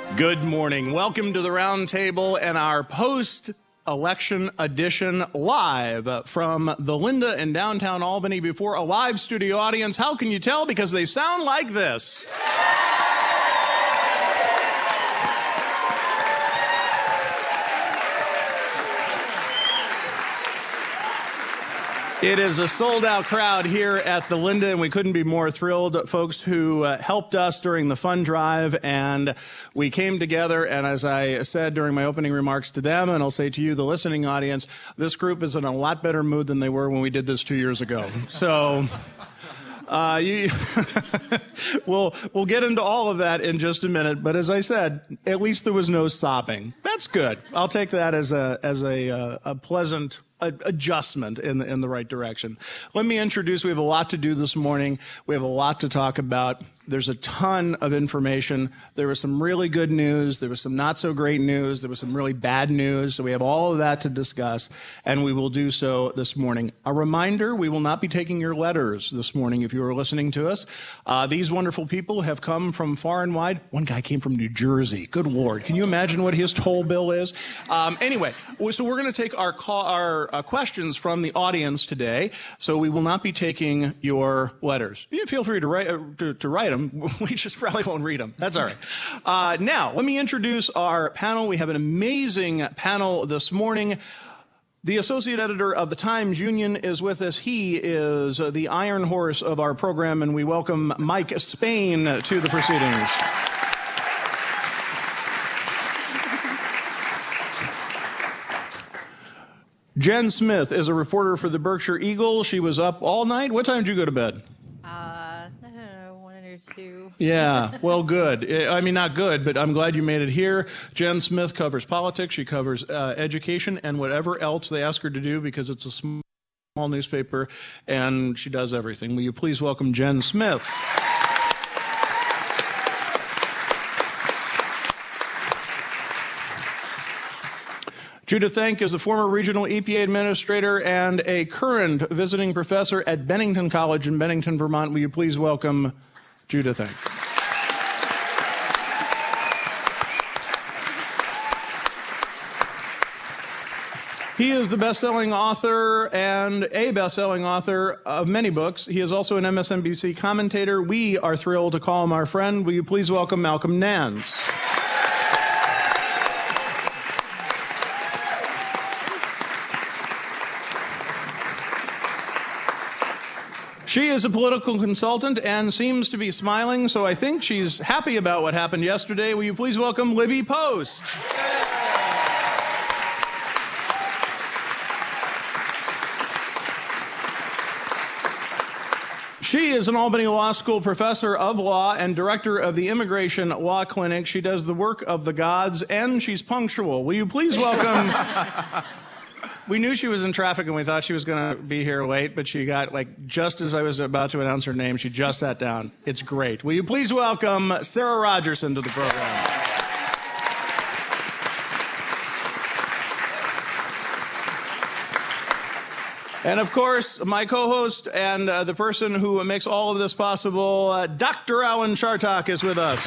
Good morning. Welcome to the Round Table and our post-election edition live from the Linda in downtown Albany before a live studio audience. How can you tell? Because they sound like this. It is a sold-out crowd here at the Linda, and we couldn't be more thrilled. Folks who helped us during the fund drive, and we came together, and as I said during my opening remarks to them, and I'll say to you, the listening audience, this group is in a lot better mood than they were when we did this 2 years ago. So we'll get into all of that in just a minute, but as I said, at least there was no sobbing. That's good. I'll take that as a pleasant adjustment in the right direction. Let me introduce, we have a lot to do this morning. We have a lot to talk about. There's a ton of information. There was some really good news. There was some not so great news. There was some really bad news. So we have all of that to discuss, and we will do so this morning. A reminder, we will not be taking your letters this morning if you are listening to us. These wonderful people have come from far and wide. One guy came from New Jersey. Good Lord. Can you imagine what his toll bill is? Anyway, so we're going to take our questions from the audience today, so we will not be taking your letters. You feel free to write them. We just probably won't read them. That's all right. Now, let me introduce our panel. We have an amazing panel this morning. The associate editor of the Times Union is with us. He is the iron horse of our program, and we welcome Mike Spain to the proceedings. Jen Smith is a reporter for the Berkshire Eagle. She was up all night. What time did you go to bed? I don't know, 1 or 2. Yeah, well, good. I mean, not good, but I'm glad you made it here. Jen Smith covers politics. She covers education and whatever else they ask her to do because it's a small newspaper, and she does everything. Will you please welcome Jen Smith? Judith Enck is the former regional EPA administrator and a current visiting professor at Bennington College in Bennington, Vermont. Will you please welcome Judith Enck? He is the best-selling author and a best-selling author of many books. He is also an MSNBC commentator. We are thrilled to call him our friend. Will you please welcome Malcolm Nance? She is a political consultant and seems to be smiling, so I think she's happy about what happened yesterday. Will you please welcome Libby Post? She is an Albany Law School professor of law and director of the Immigration Law Clinic. She does the work of the gods, and she's punctual. Will you please welcome... We knew she was in traffic, and we thought she was going to be here late, but she got, just as I was about to announce her name, she just sat down. It's great. Will you please welcome Sarah Rogerson to the program? And, of course, my co-host and the person who makes all of this possible, Dr. Alan Chartock is with us.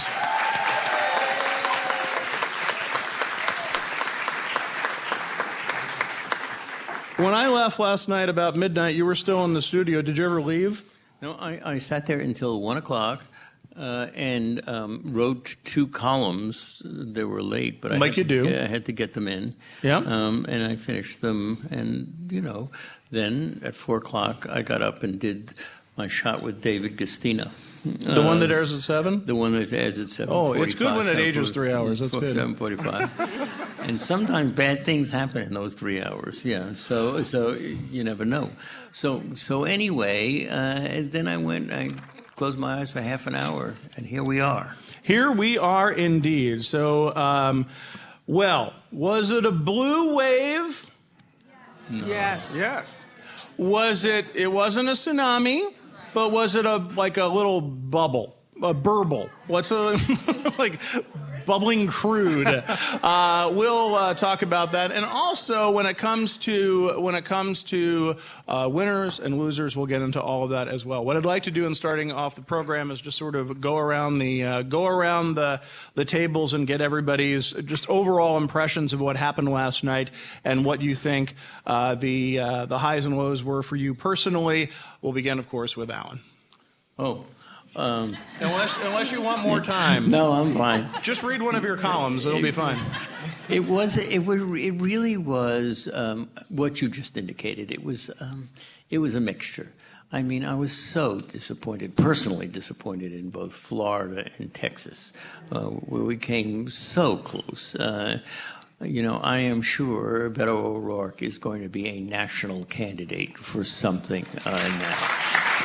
When I left last night about midnight, you were still in the studio. Did you ever leave? No, I sat there until 1 o'clock and wrote 2 columns. They were late, but I had to get them in. Yeah. And I finished them. And, then at 4 o'clock, I got up and did my shot with David Gastina. The one that airs at 7? The one that airs at 7:45. Oh, it's good when it ages 3 hours. That's good. 7:45. And sometimes bad things happen in those 3 hours. Yeah. So you never know. So anyway, then I closed my eyes for half an hour, and here we are. Here we are indeed. So, was it a blue wave? No. Yes. Yes. It wasn't a tsunami, but was it like a little bubble, a burble? What's a, bubbling crude. We'll talk about that, and also when it comes to winners and losers, we'll get into all of that as well. What I'd like to do in starting off the program is just sort of go around the tables and get everybody's just overall impressions of what happened last night and what you think the highs and lows were for you personally. We'll begin, of course, with Alan. Oh. Unless you want more time. No, I'm fine. Just read one of your columns. It'll be fine. It really was what you just indicated. It was a mixture. I mean, I was so disappointed, personally disappointed in both Florida and Texas, where we came so close. I am sure Beto O'Rourke is going to be a national candidate for something now.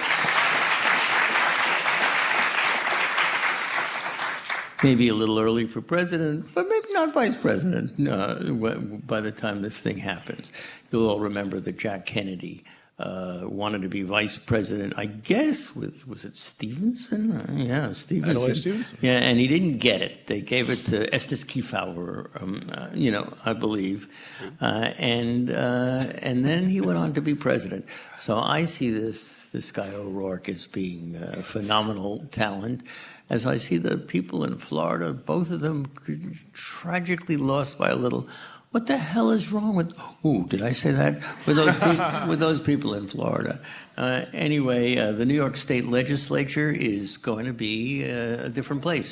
Maybe a little early for president, but maybe not vice president by the time this thing happens. You'll all remember that Jack Kennedy wanted to be vice president, I guess, was it Stevenson? Yeah, Stevenson. Adlai Stevenson. Yeah, and he didn't get it. They gave it to Estes Kefauver, I believe. And then he went on to be president. So I see this guy O'Rourke as being a phenomenal talent. As I see the people in Florida, both of them tragically lost by a little. What the hell is wrong with? Oh, did I say that? With those people in Florida. Anyway, the New York State Legislature is going to be a different place.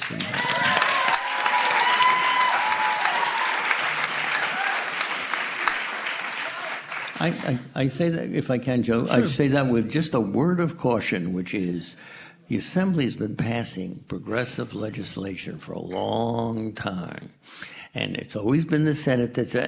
I say that, if I can, Joe, sure. I say that with just a word of caution, which is the Assembly's been passing progressive legislation for a long time, and it's always been the Senate that's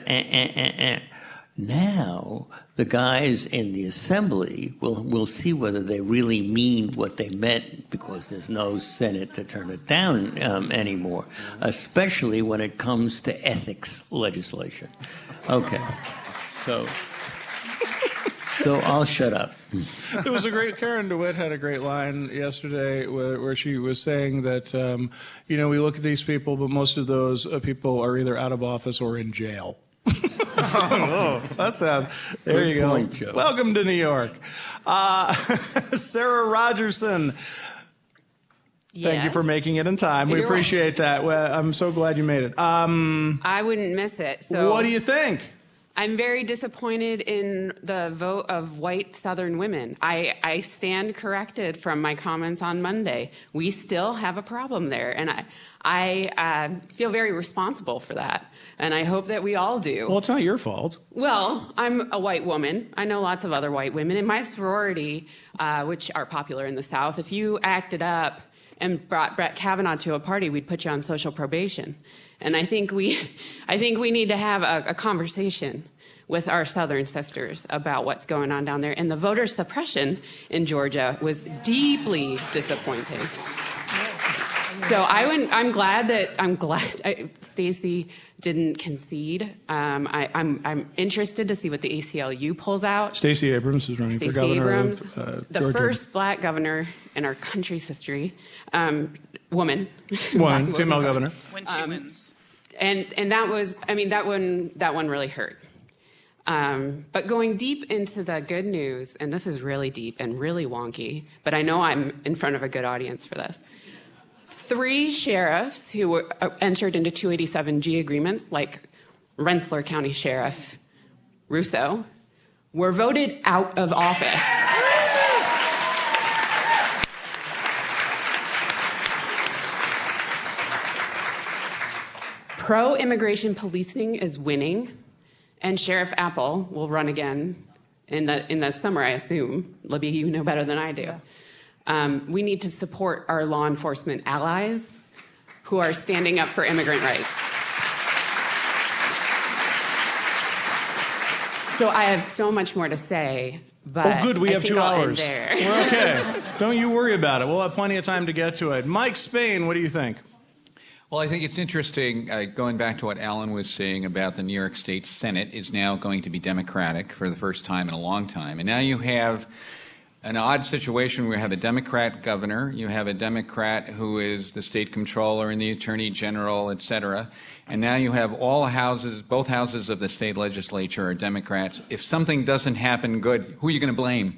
Now, the guys in the Assembly will see whether they really mean what they meant, because there's no Senate to turn it down anymore, especially when it comes to ethics legislation. Okay, so I'll shut up. There was Karen DeWitt had a great line yesterday where she was saying that, we look at these people, but most of those people are either out of office or in jail. Oh, that's sad. There you go. Point, Joe. Welcome to New York. Sarah Rogerson. Yes. Thank you for making it in time. We appreciate that. Well, I'm so glad you made it. I wouldn't miss it. So what do you think? I'm very disappointed in the vote of white Southern women. I stand corrected from my comments on Monday. We still have a problem there, and I feel very responsible for that, and I hope that we all do. Well, it's not your fault. Well, I'm a white woman. I know lots of other white women. In my sorority, which are popular in the South, if you acted up and brought Brett Kavanaugh to a party, we'd put you on social probation. And I think we need to have a conversation with our Southern sisters about what's going on down there. And the voter suppression in Georgia was deeply disappointing. So I'm glad Stacey didn't concede. I'm interested to see what the ACLU pulls out. Stacey Abrams is running for governor of the Georgia. first black governor in our country's history, woman, female governor. When she wins. And that was, that one really hurt. But going deep into the good news, and this is really deep and really wonky, but I know I'm in front of a good audience for this. 3 sheriffs who were entered into 287G agreements, like Rensselaer County Sheriff Russo, were voted out of office. Pro-immigration policing is winning, and Sheriff Apple will run again in the summer, I assume. Libby, you know better than I do. We need to support our law enforcement allies who are standing up for immigrant rights. So I have so much more to say, but good, we have 2 hours. There. We're okay. Don't you worry about it. We'll have plenty of time to get to it. Mike Spain, what do you think? Well, I think it's interesting, going back to what Alan was saying about the New York State Senate is now going to be Democratic for the first time in a long time. And now you have an odd situation where you have a Democrat governor, you have a Democrat who is the state comptroller and the attorney general, et cetera, and now you have both houses of the state legislature are Democrats. If something doesn't happen good, who are you going to blame?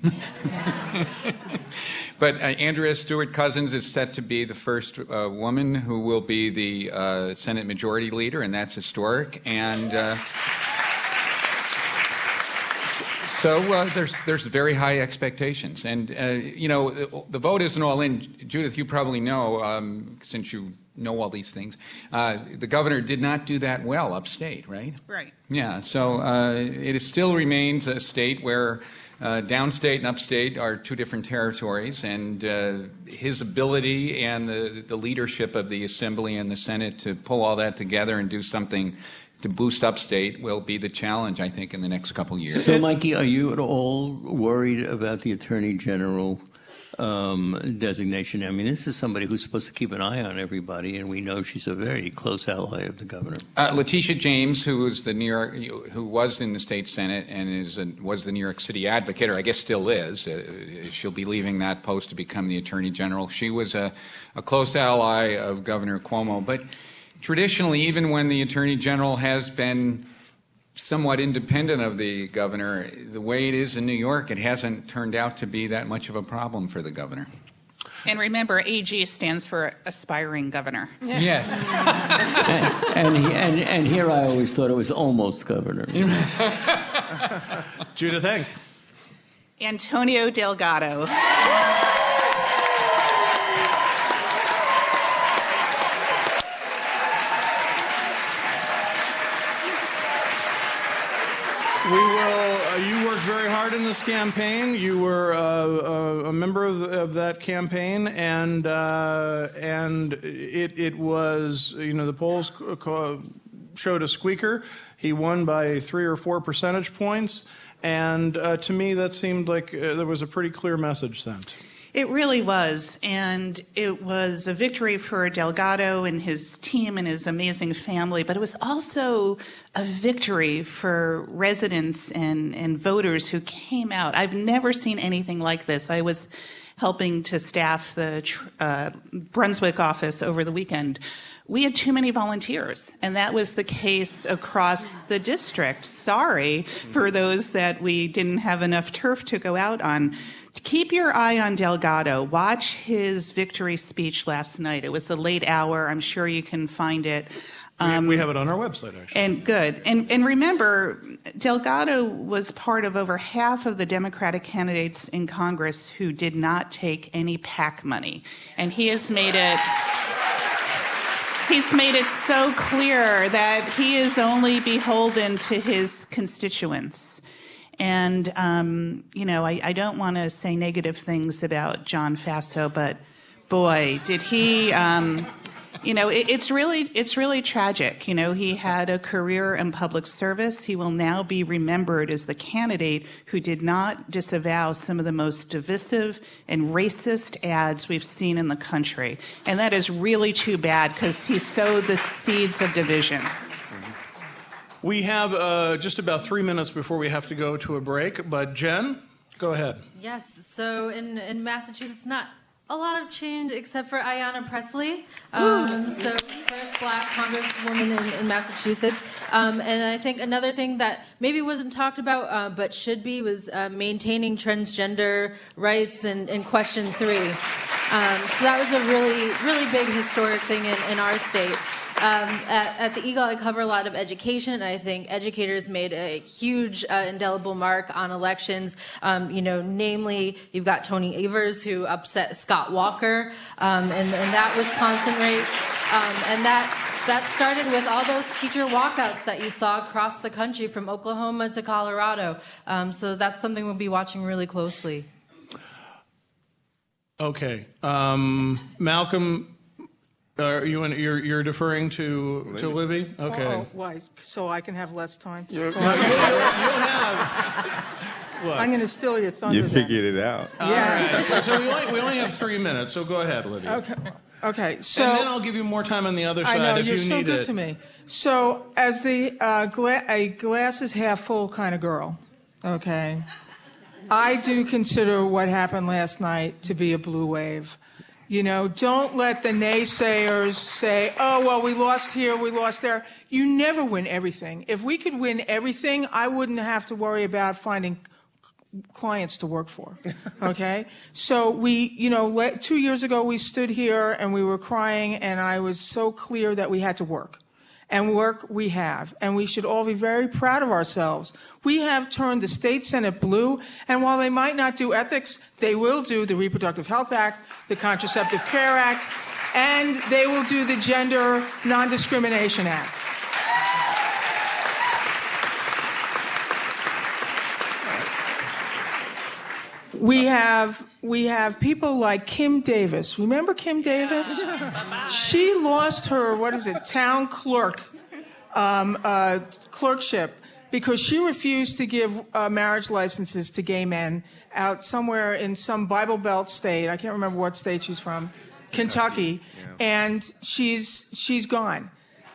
But Andrea Stewart-Cousins is set to be the first woman who will be the Senate Majority Leader, and that's historic. And so there's very high expectations. And, the vote isn't all in. Judith, you probably know, since you know all these things, the governor did not do that well upstate, right? Right. Yeah, so it still remains a state where downstate and upstate are two different territories, and his ability and the leadership of the Assembly and the Senate to pull all that together and do something to boost upstate will be the challenge, I think, in the next couple of years. So, Mikey, are you at all worried about the Attorney General designation? I mean, this is somebody who's supposed to keep an eye on everybody, and we know she's a very close ally of the governor. Letitia James, who was who was in the state Senate and was the New York City advocate, or I guess still is. She'll be leaving that post to become the Attorney General. She was a close ally of Governor Cuomo, but traditionally, even when the Attorney General has been somewhat independent of the governor, the way it is in New York, it hasn't turned out to be that much of a problem for the governor. And remember, AG stands for aspiring governor. Yes. and here I always thought it was almost governor. Judith Enck. Antonio Delgado. You worked very hard in this campaign. You were a member of that campaign, and it was, the polls showed a squeaker. He won by 3 or 4 percentage points, and to me that seemed like there was a pretty clear message sent. It really was, and it was a victory for Delgado and his team and his amazing family, but it was also a victory for residents and voters who came out. I've never seen anything like this. I was helping to staff the Brunswick office over the weekend. We had too many volunteers, and that was the case across the district. Sorry for those that we didn't have enough turf to go out on. Keep your eye on Delgado. Watch his victory speech last night. It was a late hour. I'm sure you can find it. We have it on our website, actually. And good. And remember, Delgado was part of over half of the Democratic candidates in Congress who did not take any PAC money. And he has made it... He's made it so clear that he is only beholden to his constituents. And, I don't want to say negative things about John Faso, but boy, did he, it's really tragic. He had a career in public service. He will now be remembered as the candidate who did not disavow some of the most divisive and racist ads we've seen in the country. And that is really too bad because he sowed the seeds of division. We have just about 3 minutes before we have to go to a break, but Jen, go ahead. Yes, so in Massachusetts, not a lot of change except for Ayanna Pressley, so first black congresswoman in Massachusetts. And I think another thing that maybe wasn't talked about but should be was maintaining transgender rights in Question 3. So that was a really, really big historic thing in our state. At the Eagle, I cover a lot of education, and I think educators made a huge indelible mark on elections. Namely, you've got Tony Evers, who upset Scott Walker in that Wisconsin race. And that started with all those teacher walkouts that you saw across the country from Oklahoma to Colorado. So that's something we'll be watching really closely. Okay. Malcolm... You're deferring to Libby? Okay. Oh, why? So I can have less time to talk? You'll have... What? I'm going to steal your thunder. You figured it out. Yeah. All right. So we only have 3 minutes, so go ahead, Libby. Okay. So, and then I'll give you more time on the other side I know, if you you're so need good it. to me. So as a glass is half full kind of girl, okay, I do consider what happened last night to be a blue wave. You know, don't let the naysayers say, oh, well, we lost here, we lost there. You never win everything. If we could win everything, I wouldn't have to worry about finding clients to work for, okay? So we, 2 years ago, we stood here and we were crying, and I was so clear that we had to work. And work we have. And we should all be very proud of ourselves. We have turned the state Senate blue, and while they might not do ethics, they will do the Reproductive Health Act, the Contraceptive Care Act, and they will do the Gender Non-Discrimination Act. We have people like Kim Davis. Remember Kim Davis? She lost her, town clerk clerkship because she refused to give marriage licenses to gay men out somewhere in some Bible Belt state. I can't remember what state she's from, Kentucky, and she's gone.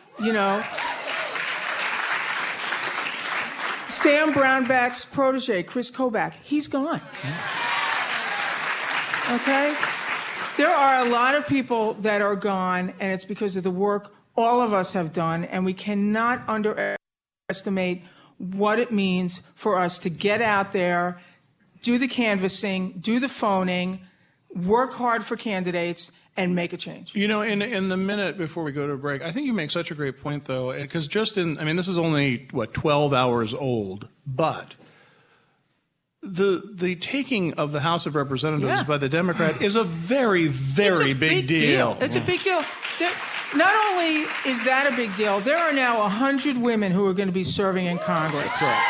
Sam Brownback's protege, Chris Kobach, he's gone. Okay? There are a lot of people that are gone, and it's because of the work all of us have done, and we cannot underestimate what it means for us to get out there, do the canvassing, do the phoning, work hard for candidates, and make a change. In the minute before we go to a break, I think you make such a great point, though, because this is only, 12 hours old, but the taking of the House of Representatives by the Democrat is a very, very big deal. It's a big deal. Not only is that a big deal, there are now 100 women who are going to be serving in Congress. That's right.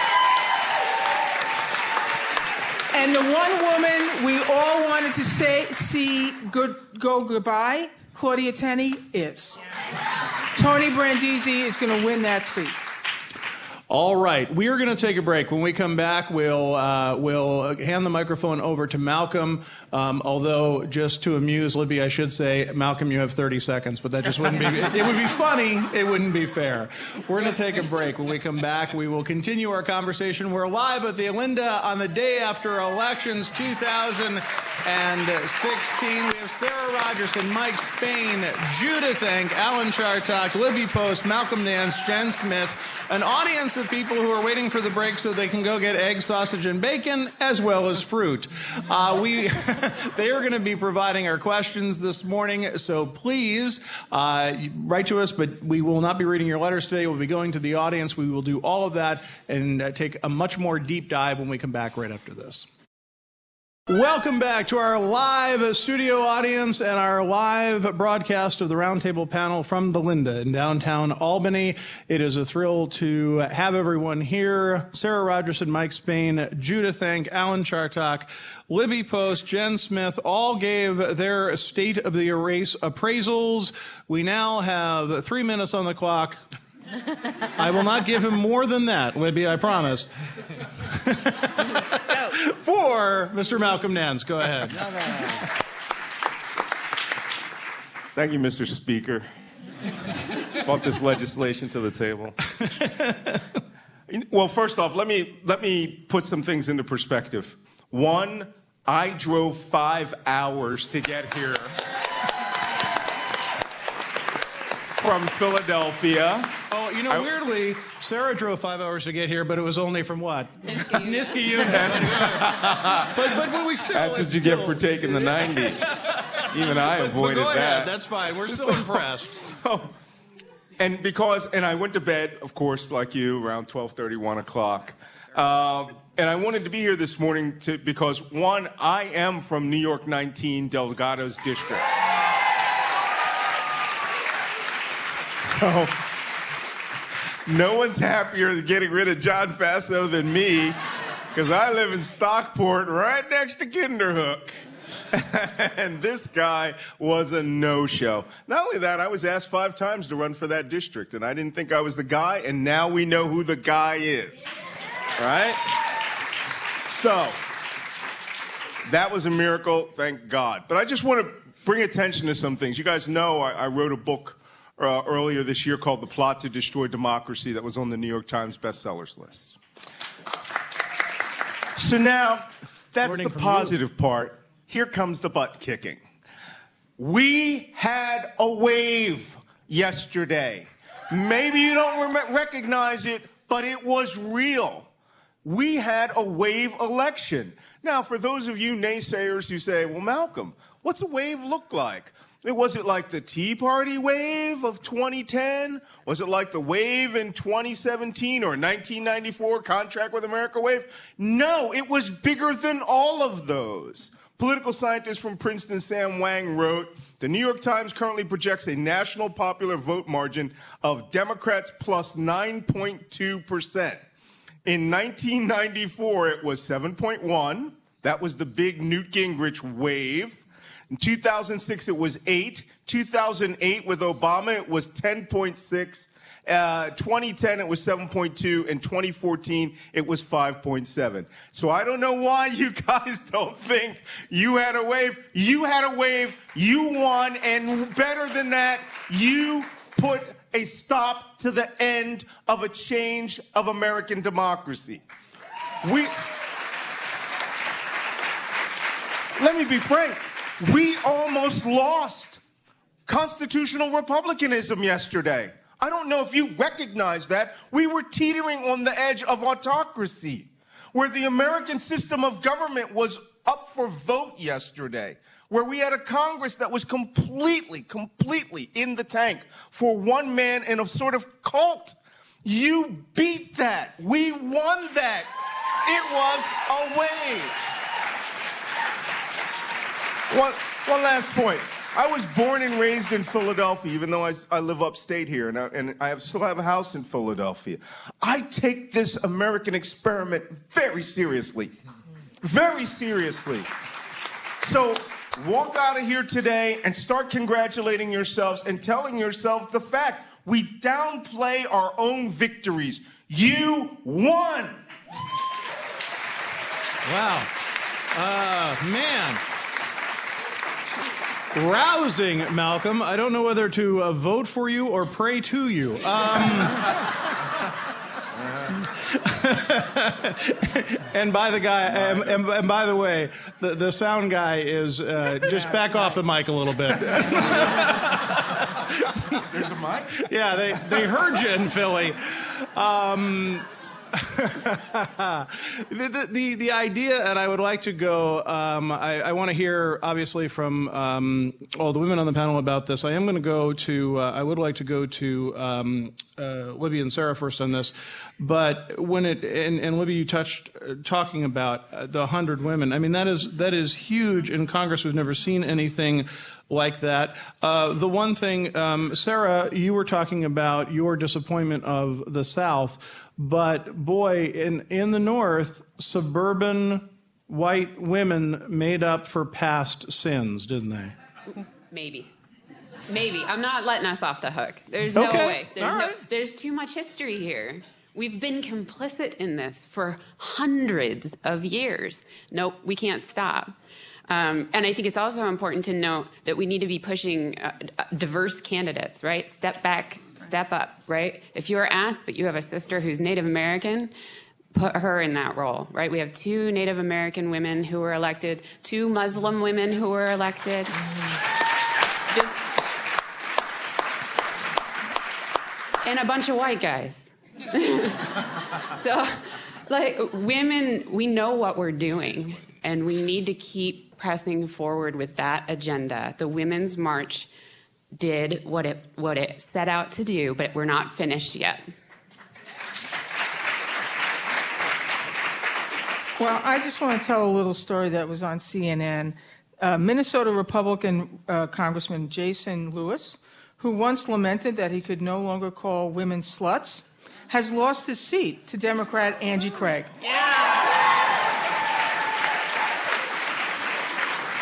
And the one woman we all wanted to go goodbye, Claudia Tenney, is. Tony Brandizzi is going to win that seat. All right, we are going to take a break. When we come back, we'll hand the microphone over to Malcolm. Although, just to amuse Libby, I should say, Malcolm, you have 30 seconds, but that just wouldn't be. It would be funny. It wouldn't be fair. We're going to take a break. When we come back, we will continue our conversation. We're live at the Alinda on the day after elections 2016. We have Sarah Rogerson, Mike Spain, Judith Enck, Alan Chartock, Libby Post, Malcolm Nance, Jen Smith, an audience of people who are waiting for the break so they can go get egg, sausage, and bacon, as well as fruit. They are going to be providing our questions this morning, so please write to us, but we will not be reading your letters today. We'll be going to the audience. We will do all of that and take a much more deep dive when we come back right after this. Welcome back to our live studio audience and our live broadcast of the Roundtable panel from the Linda in downtown Albany. It is a thrill to have everyone here. Sarah Rogerson, Mike Spain, Judith Enck, Alan Chartock, Libby Post, Jen Smith all gave their state of the race appraisals. We now have 3 minutes on the clock. I will not give him more than that, Libby, I promise. For Mr. Malcolm Nance. Go ahead. Thank you, Mr. Speaker. Brought this legislation to the table. Well, first off, let me put some things into perspective. One, I drove 5 hours to get here from Philadelphia. Oh, weirdly, Sarah drove 5 hours to get here, but it was only from what? Niskayuna. but we still... That's what you get for taking the 90. Even I avoided but go that. Ahead, that's fine. We're still impressed. And I went to bed, of course, like you, around 12:30, 1 o'clock. And I wanted to be here this morning because, one, I am from New York 19, Delgado's district. So, no one's happier getting rid of John Faso than me, because I live in Stockport, right next to Kinderhook. And this guy was a no-show. Not only that, I was asked 5 times to run for that district, and I didn't think I was the guy, and now we know who the guy is. Right? So, that was a miracle, thank God. But I just want to bring attention to some things. You guys know I wrote a book earlier this year called The Plot to Destroy Democracy that was on the New York Times bestsellers list. So now, That's Learning the from positive part. Here comes the butt kicking. We had a wave yesterday. Maybe you don't recognize it, but it was real. We had a wave election. Now, for those of you naysayers who say, well, Malcolm, what's a wave look like? Was it like the Tea Party wave of 2010? Was it like the wave in 2017 or 1994 Contract with America wave? No, it was bigger than all of those. Political scientist from Princeton, Sam Wang, wrote, the New York Times currently projects a national popular vote margin of Democrats plus 9.2%. In 1994, it was 7.1. That was the big Newt Gingrich wave. In 2006, it was 8. 2008, with Obama, it was 10.6. 2010, it was 7.2. In 2014, it was 5.7. So I don't know why you guys don't think you had a wave. You had a wave. You won. And better than that, you put a stop to the end of a change of American democracy. Let me be frank. We almost lost constitutional republicanism yesterday. I don't know if you recognize that. We were teetering on the edge of autocracy, where the American system of government was up for vote yesterday, where we had a Congress that was completely in the tank for one man in a sort of cult. You beat that. We won that. It was a wave. One last point. I was born and raised in Philadelphia, even though I live upstate here, and I still have a house in Philadelphia. I take this American experiment very seriously. Very seriously. So walk out of here today and start congratulating yourselves and telling yourselves the fact. We downplay our own victories. You won. Wow. Man. Rousing, Malcolm. I don't know whether to vote for you or pray to you. And by the way, the sound guy is just back off the mic a little bit. There's a mic? Yeah, they heard you in Philly. The idea, and I would like to go, I want to hear, obviously, from all the women on the panel about this. I am going to go to, I would like to go to Libby and Sarah first on this. But when and Libby, you talking about the 100 women. I mean, that is huge in Congress. We've never seen anything like that. The one thing, Sarah, you were talking about your disappointment of the South. But boy, in the North, suburban white women made up for past sins, didn't they? Maybe. I'm not letting us off the hook. There's no way. There's too much history here. We've been complicit in this for hundreds of years. Nope, we can't stop. And I think it's also important to note that we need to be pushing diverse candidates, right? Step back, step up, right? If you're asked, but you have a sister who's Native American, put her in that role, right? We have 2 Native American women who were elected, 2 Muslim women who were elected. And a bunch of white guys. So, like, women, we know what we're doing, and we need to keep pressing forward with that agenda. The Women's March did what it set out to do, but we're not finished yet. Well, I just want to tell a little story that was on CNN. Minnesota Republican Congressman Jason Lewis, who once lamented that he could no longer call women sluts, has lost his seat to Democrat Angie Craig.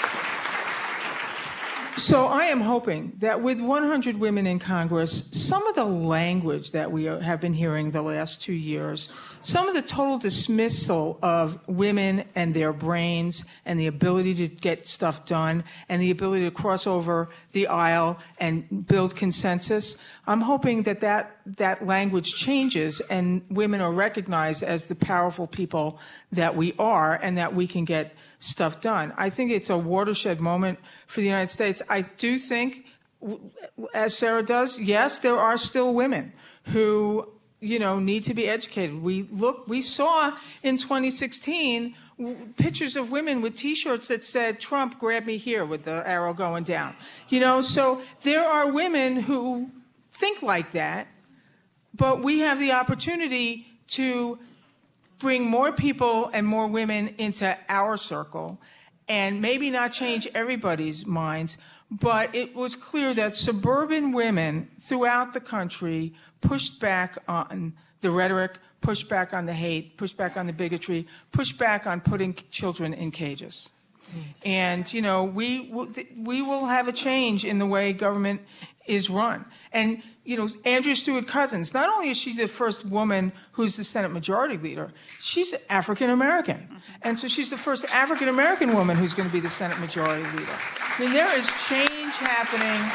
So I am hoping that with 100 women in Congress, some of of the language that we have been hearing the last 2 years, some of the total dismissal of women and their brains and the ability to get stuff done and the ability to cross over the aisle and build consensus, I'm hoping that language changes and women are recognized as the powerful people that we are and that we can get stuff done. I think it's a watershed moment for the United States. I do think, as Sarah does, yes, there are still women who, need to be educated. We saw in 2016 pictures of women with T-shirts that said, "Trump, grab me here," with the arrow going down. So there are women who think like that, but we have the opportunity to bring more people and more women into our circle and maybe not change everybody's minds, but it was clear that suburban women throughout the country pushed back on the rhetoric, pushed back on the hate, pushed back on the bigotry, pushed back on putting children in cages. And, we will have a change in the way government is run. And, Andrea Stewart Cousins, not only is she the first woman who's the Senate Majority Leader, she's African American. And so she's the first African American woman who's going to be the Senate Majority Leader. I mean, there is change happening.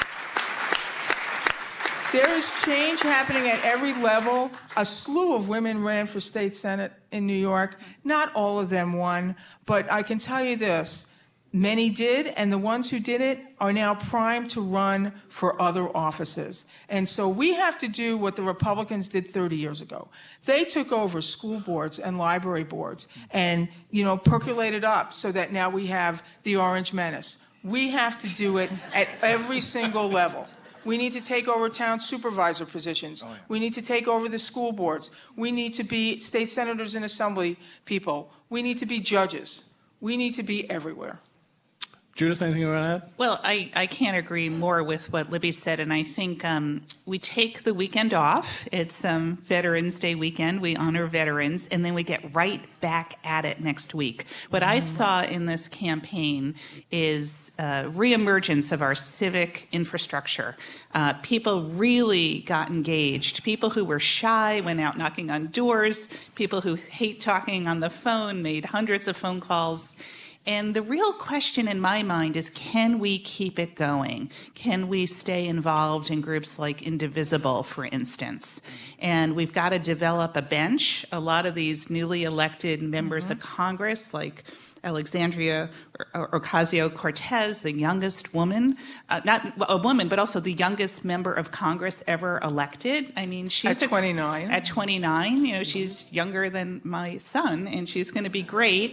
There is change happening at every level. A slew of women ran for state senate in New York. Not all of them won, but I can tell you this. Many did, and the ones who did it are now primed to run for other offices. And so we have to do what the Republicans did 30 years ago. They took over school boards and library boards and, percolated up so that now we have the Orange Menace. We have to do it at every single level. We need to take over town supervisor positions. We need to take over the school boards. We need to be state senators and assembly people. We need to be judges. We need to be everywhere. Judith, anything you want to add? Well, I can't agree more with what Libby said, and I think we take the weekend off. It's Veterans Day weekend. We honor veterans, and then we get right back at it next week. What I saw in this campaign is reemergence of our civic infrastructure. People really got engaged. People who were shy went out knocking on doors. People who hate talking on the phone made hundreds of phone calls. And the real question in my mind is, can we keep it going? Can we stay involved in groups like Indivisible, for instance? And we've got to develop a bench. A lot of these newly elected members of Congress, like Alexandria Ocasio-Cortez, the youngest woman, not a woman, but also the youngest member of Congress ever elected. I mean, she's at 29. At 29, she's younger than my son, and she's going to be great.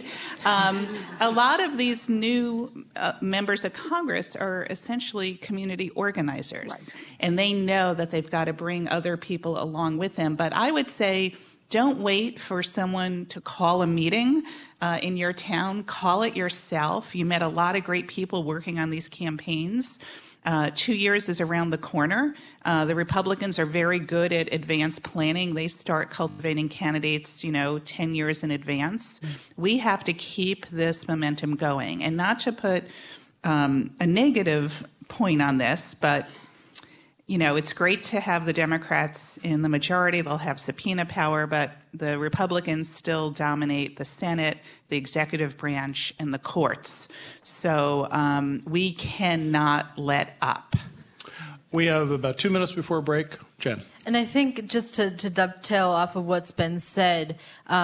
A lot of these new members of Congress are essentially community organizers, right. And they know that they've got to bring other people along with them. But I would say, don't wait for someone to call a meeting in your town. Call it yourself. You met a lot of great people working on these campaigns. 2 years is around the corner. The Republicans are very good at advanced planning. They start cultivating candidates, 10 years in advance. We have to keep this momentum going. And not to put a negative point on this, but it's great to have the Democrats in the majority. They'll have subpoena power, but the Republicans still dominate the Senate, the executive branch, and the courts. So we cannot let up. We have about 2 minutes before break. Jen. And I think just to dovetail off of what's been said,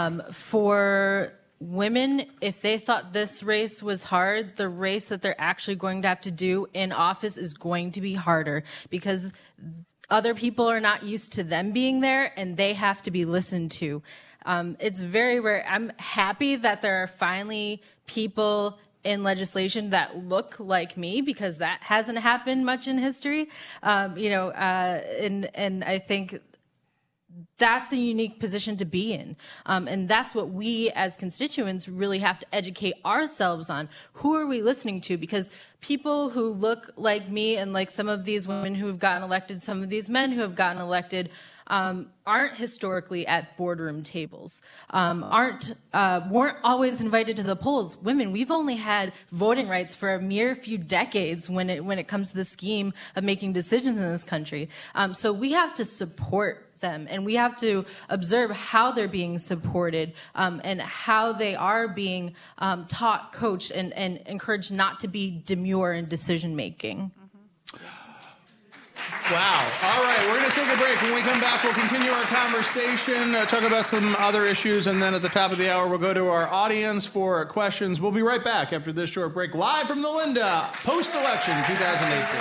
for women, if they thought this race was hard, the race that they're actually going to have to do in office is going to be harder because other people are not used to them being there and they have to be listened to. It's very rare. I'm happy that there are finally people in legislation that look like me because that hasn't happened much in history. And I think that's a unique position to be in. And that's what we as constituents really have to educate ourselves on. Who are we listening to? Because people who look like me and like some of these women who have gotten elected, some of these men who have gotten elected, aren't historically at boardroom tables, weren't always invited to the polls. Women, we've only had voting rights for a mere few decades when it comes to the scheme of making decisions in this country. So we have to support them, and we have to observe how they're being supported and how they are being taught, coached, and encouraged not to be demure in decision making. Wow. All right, we're going to take a break. When we come back, we'll continue our conversation, talk about some other issues, and then at the top of the hour, we'll go to our audience for questions. We'll be right back after this short break, live from the Linda, post-election 2018.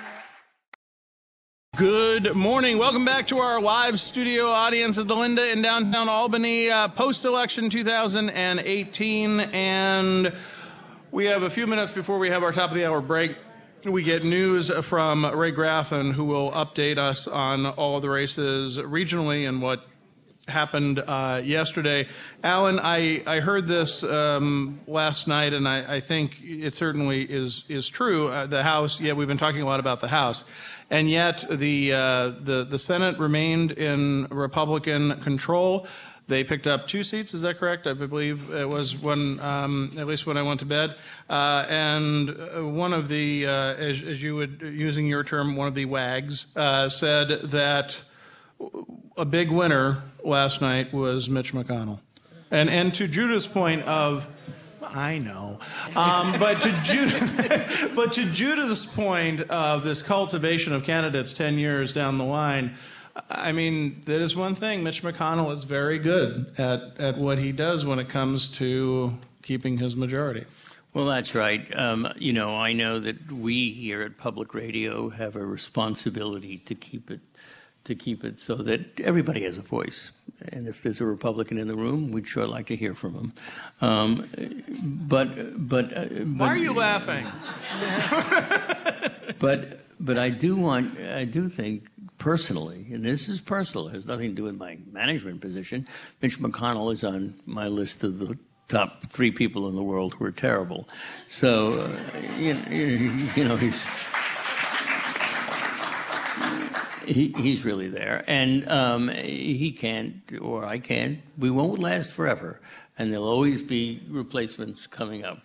Good morning. Welcome back to our live studio audience at the Linda in downtown Albany, post-election 2018. And we have a few minutes before we have our top of the hour break. We get news from Ray Graffin, who will update us on all of the races regionally and what happened yesterday. Alan, I heard this last night, and I think it certainly is true. The House, we've been talking a lot about the House. And yet the Senate remained in Republican control. They picked up 2 seats. Is that correct? I believe it was one, at least when I went to bed. And one of the, as you would, using your term, one of the wags said that a big winner last night was Mitch McConnell. And to Judith's point of, I know. But to Judith's point of this cultivation of candidates 10 years down the line, I mean, that is one thing. Mitch McConnell is very good at what he does when it comes to keeping his majority. Well, that's right. You know, I know that we here at Public Radio have a responsibility to keep it so that everybody has a voice. And if there's a Republican in the room, we'd sure like to hear from him. But why are you laughing? But I do think personally, and this is personal, it has nothing to do with my management position. Mitch McConnell is on my list of the top 3 people in the world who are terrible. So you know he's really there, and he can't, or I can't. We won't last forever, and there'll always be replacements coming up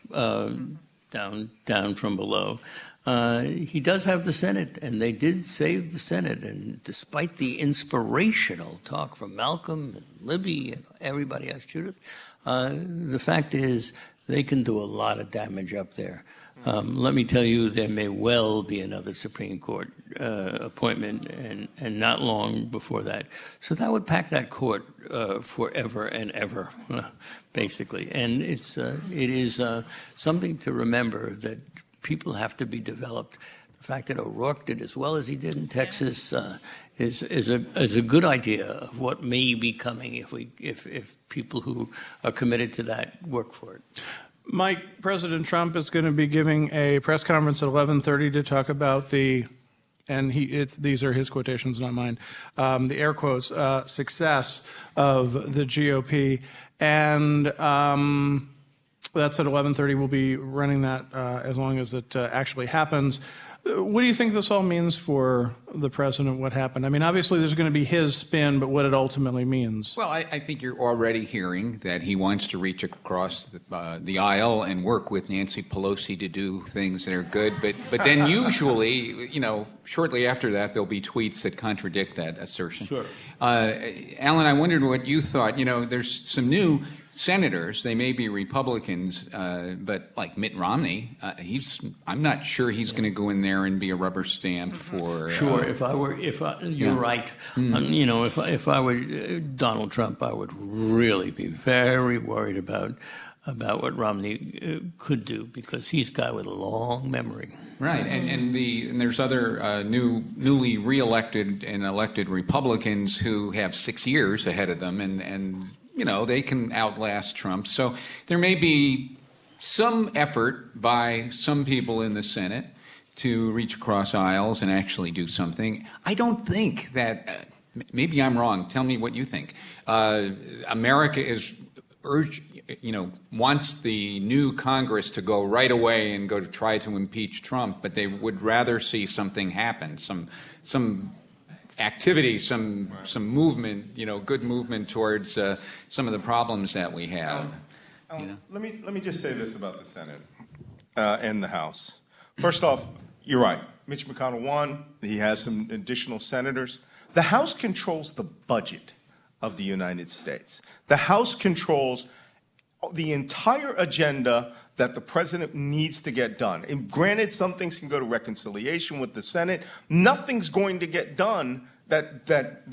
down from below. He does have the Senate, and they did save the Senate. And despite the inspirational talk from Malcolm and Libby and everybody else, Judith, the fact is they can do a lot of damage up there. Let me tell you, there may well be another Supreme Court appointment, and not long before that. So that would pack that court forever and ever, basically. And it is something to remember that people have to be developed. The fact that O'Rourke did as well as he did in Texas is a good idea of what may be coming if people who are committed to that work for it. Mike, President Trump is going to be giving a press conference at 11:30 to talk about these are his quotations, not mine, the air quotes, success of the GOP. And that's at 11:30. We'll be running that as long as it actually happens. What do you think this all means for the president, what happened? I mean, obviously there's going to be his spin, but what it ultimately means. Well, I think you're already hearing that he wants to reach across the aisle and work with Nancy Pelosi to do things that are good. But then usually, shortly after that, there'll be tweets that contradict that assertion. Sure. Alan, I wondered what you thought. There's some new senators. They may be Republicans, but like Mitt Romney, I'm not sure he's going to go in there and be a rubber stamp for. Sure. You're right. If I were Donald Trump, I would really be very worried about what Romney could do, because he's a guy with a long memory. Right, and there's other newly reelected and elected Republicans who have 6 years ahead of them, and they can outlast Trump. So there may be some effort by some people in the Senate to reach across aisles and actually do something. I don't think that, maybe I'm wrong, tell me what you think. America is wants the new Congress to go right away and go to try to impeach Trump, but they would rather see something happen, some activity, some movement, good movement towards some of the problems that we have. Let me just say this about the Senate and the House. First off, you're right. Mitch McConnell won. He has some additional senators. The House controls the budget of the United States. The House controls the entire agenda that the president needs to get done. And granted, some things can go to reconciliation with the Senate. Nothing's going to get done that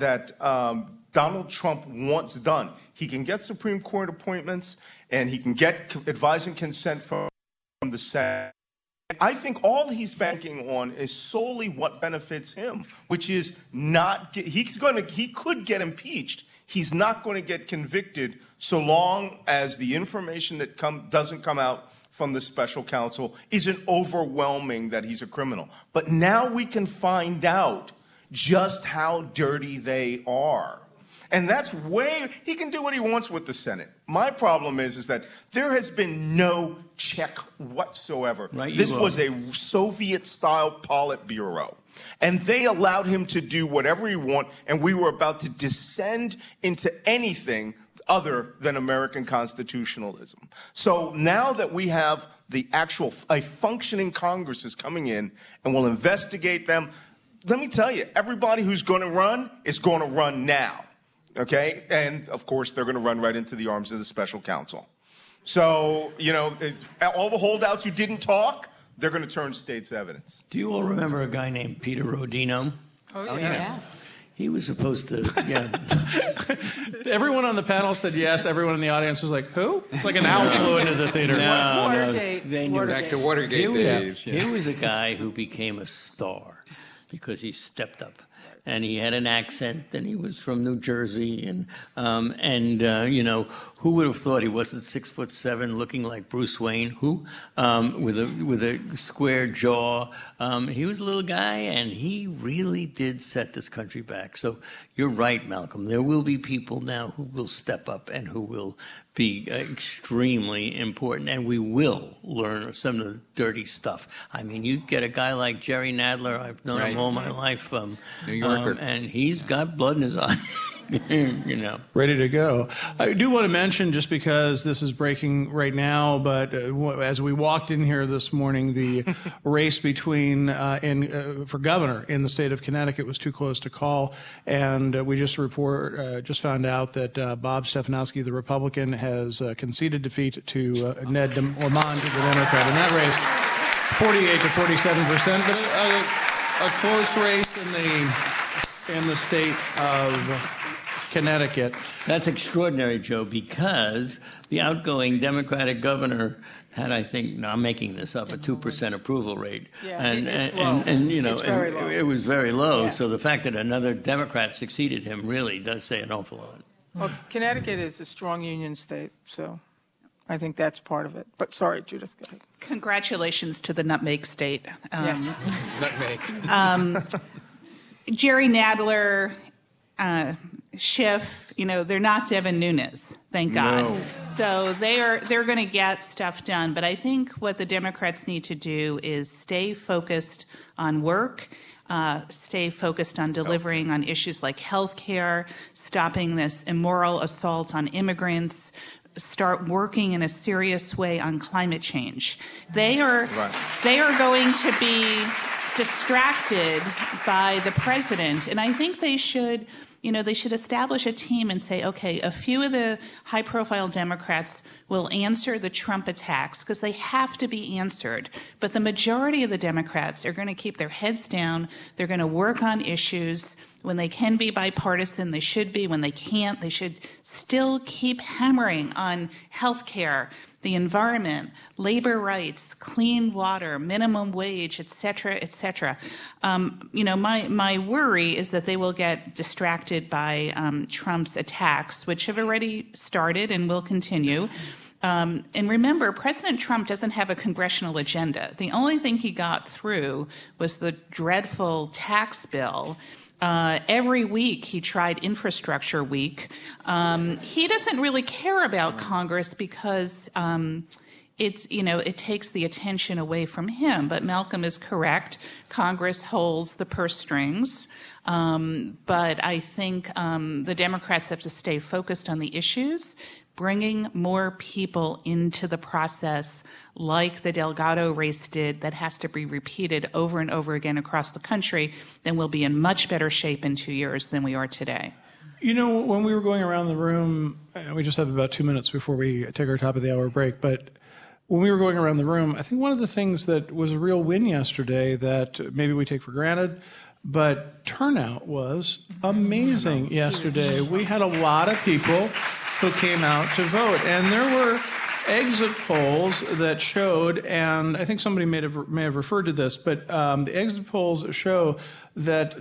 Donald Trump wants done. He can get Supreme Court appointments, and he can get advice and consent from the Senate. I think all he's banking on is solely what benefits him, which is he could get impeached. He's not going to get convicted so long as the information that doesn't come out from the special counsel isn't overwhelming that he's a criminal. But now we can find out just how dirty they are. And he can do what he wants with the Senate. My problem is that there has been no check whatsoever. Right, this was a Soviet-style Politburo. And they allowed him to do whatever he wanted, and we were about to descend into anything other than American constitutionalism. So now that we have a functioning Congress is coming in and will investigate them, let me tell you, everybody who's going to run is going to run now. Okay? And, of course, they're going to run right into the arms of the special counsel. So, all the holdouts who didn't talk, they're going to turn state's evidence. Do you all remember a guy named Peter Rodino? Oh, yeah. He was supposed to, Everyone on the panel said yes. Everyone in the audience was like, who? It's like an owl flew into the theater. Watergate. They knew. Back to Watergate days. He was a guy who became a star because he stepped up. And he had an accent, and he was from New Jersey, and who would have thought he wasn't 6'7", looking like Bruce Wayne? Who? With a square jaw. He was a little guy, and he really did set this country back. So you're right, Malcolm. There will be people now who will step up and who will be extremely important, and we will learn some of the dirty stuff. I mean, you get a guy like Jerry Nadler. I've known him all my life. New Yorker. And he's got blood in his eye. Ready to go. I do want to mention, just because this is breaking right now, but as we walked in here this morning, the race between for governor in the state of Connecticut was too close to call, and we just found out that Bob Stefanowski, the Republican, has conceded defeat to Ned Lamont, the Democrat, in that race, 48 to 47%, but a close race in the state of Connecticut. That's extraordinary, Joe, because the outgoing Democratic governor had, I think, now I'm making this up, a 2% approval rate. Yeah, and it's low. It's very low. It was very low. Yeah. So the fact that another Democrat succeeded him really does say an awful lot. Well, Connecticut is a strong union state, so I think that's part of it. But sorry, Judith, go ahead. Congratulations to the Nutmeg State. Nutmeg. Jerry Nadler, Schiff, they're not Devin Nunes, thank God. No. So they're going to get stuff done. But I think what the Democrats need to do is stay focused on work, stay focused on delivering on issues like health care, stopping this immoral assault on immigrants, start working in a serious way on climate change. They are going to be distracted by the president, and I think they should establish a team and say, okay, a few of the high-profile Democrats will answer the Trump attacks because they have to be answered. But the majority of the Democrats are going to keep their heads down. They're going to work on issues. When they can be bipartisan, they should be. When they can't, they should still keep hammering on health care, the environment, labor rights, clean water, minimum wage, et cetera, et cetera. My worry is that they will get distracted by Trump's attacks, which have already started and will continue. And remember, President Trump doesn't have a congressional agenda. The only thing he got through was the dreadful tax bill. Every week he tried Infrastructure Week. He doesn't really care about Congress because it takes the attention away from him. But Malcolm is correct. Congress holds the purse strings. But I think the Democrats have to stay focused on the issues, bringing more people into the process like the Delgado race did that has to be repeated over and over again across the country, then we'll be in much better shape in 2 years than we are today. You know, when we were going around the room, we just have about 2 minutes before we take our top of the hour break, but when we were going around the room, I think one of the things that was a real win yesterday that maybe we take for granted, but turnout was amazing yesterday. We had a lot of people who came out to vote, and there were exit polls that showed, and I think somebody may have referred to this, but the exit polls show that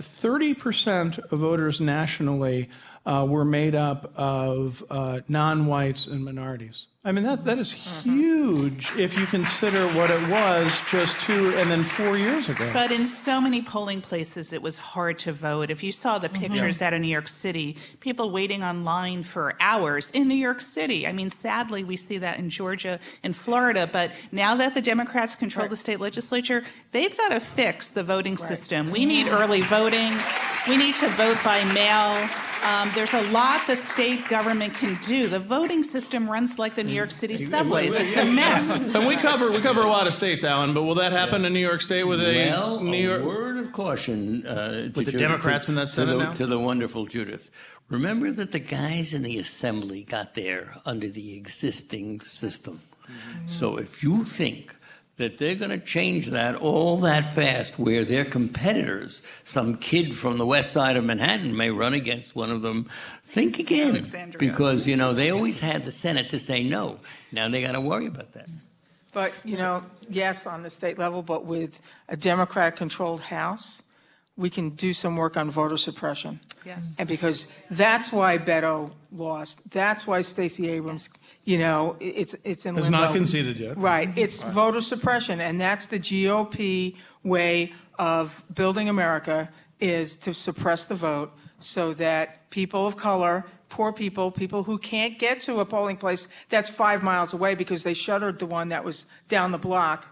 30% of voters nationally were made up of non-whites and minorities. I mean, that is huge if you consider what it was just 2 and then 4 years ago. But in so many polling places, it was hard to vote. If you saw the pictures out of New York City, people waiting online for hours in New York City. I mean, sadly, we see that in Georgia and Florida. But now that the Democrats control the state legislature, they've got to fix the voting system. We need early voting. We need to vote by mail. There's a lot the state government can do. The voting system runs like the New York City subways. It's a mess. And we cover a lot of states, Alan, but will that happen in New York State with a New York word of caution with the Democrats in that Senate now? To the wonderful Judith. Remember that the guys in the assembly got there under the existing system. So if you think that they're going to change that all that fast, where their competitors, some kid from the west side of Manhattan may run against one of them, think again. Because, they always had the Senate to say no. Now they got to worry about that. But, yes, on the state level, but with a Democrat-controlled House, we can do some work on voter suppression. Yes. And because that's why Beto lost. That's why Stacey Abrams, it's in limbo. It's not conceded yet. Right. It's voter suppression, and that's the GOP way of building America, is to suppress the vote so that people of color, poor people who can't get to a polling place that's 5 miles away because they shuttered the one that was down the block,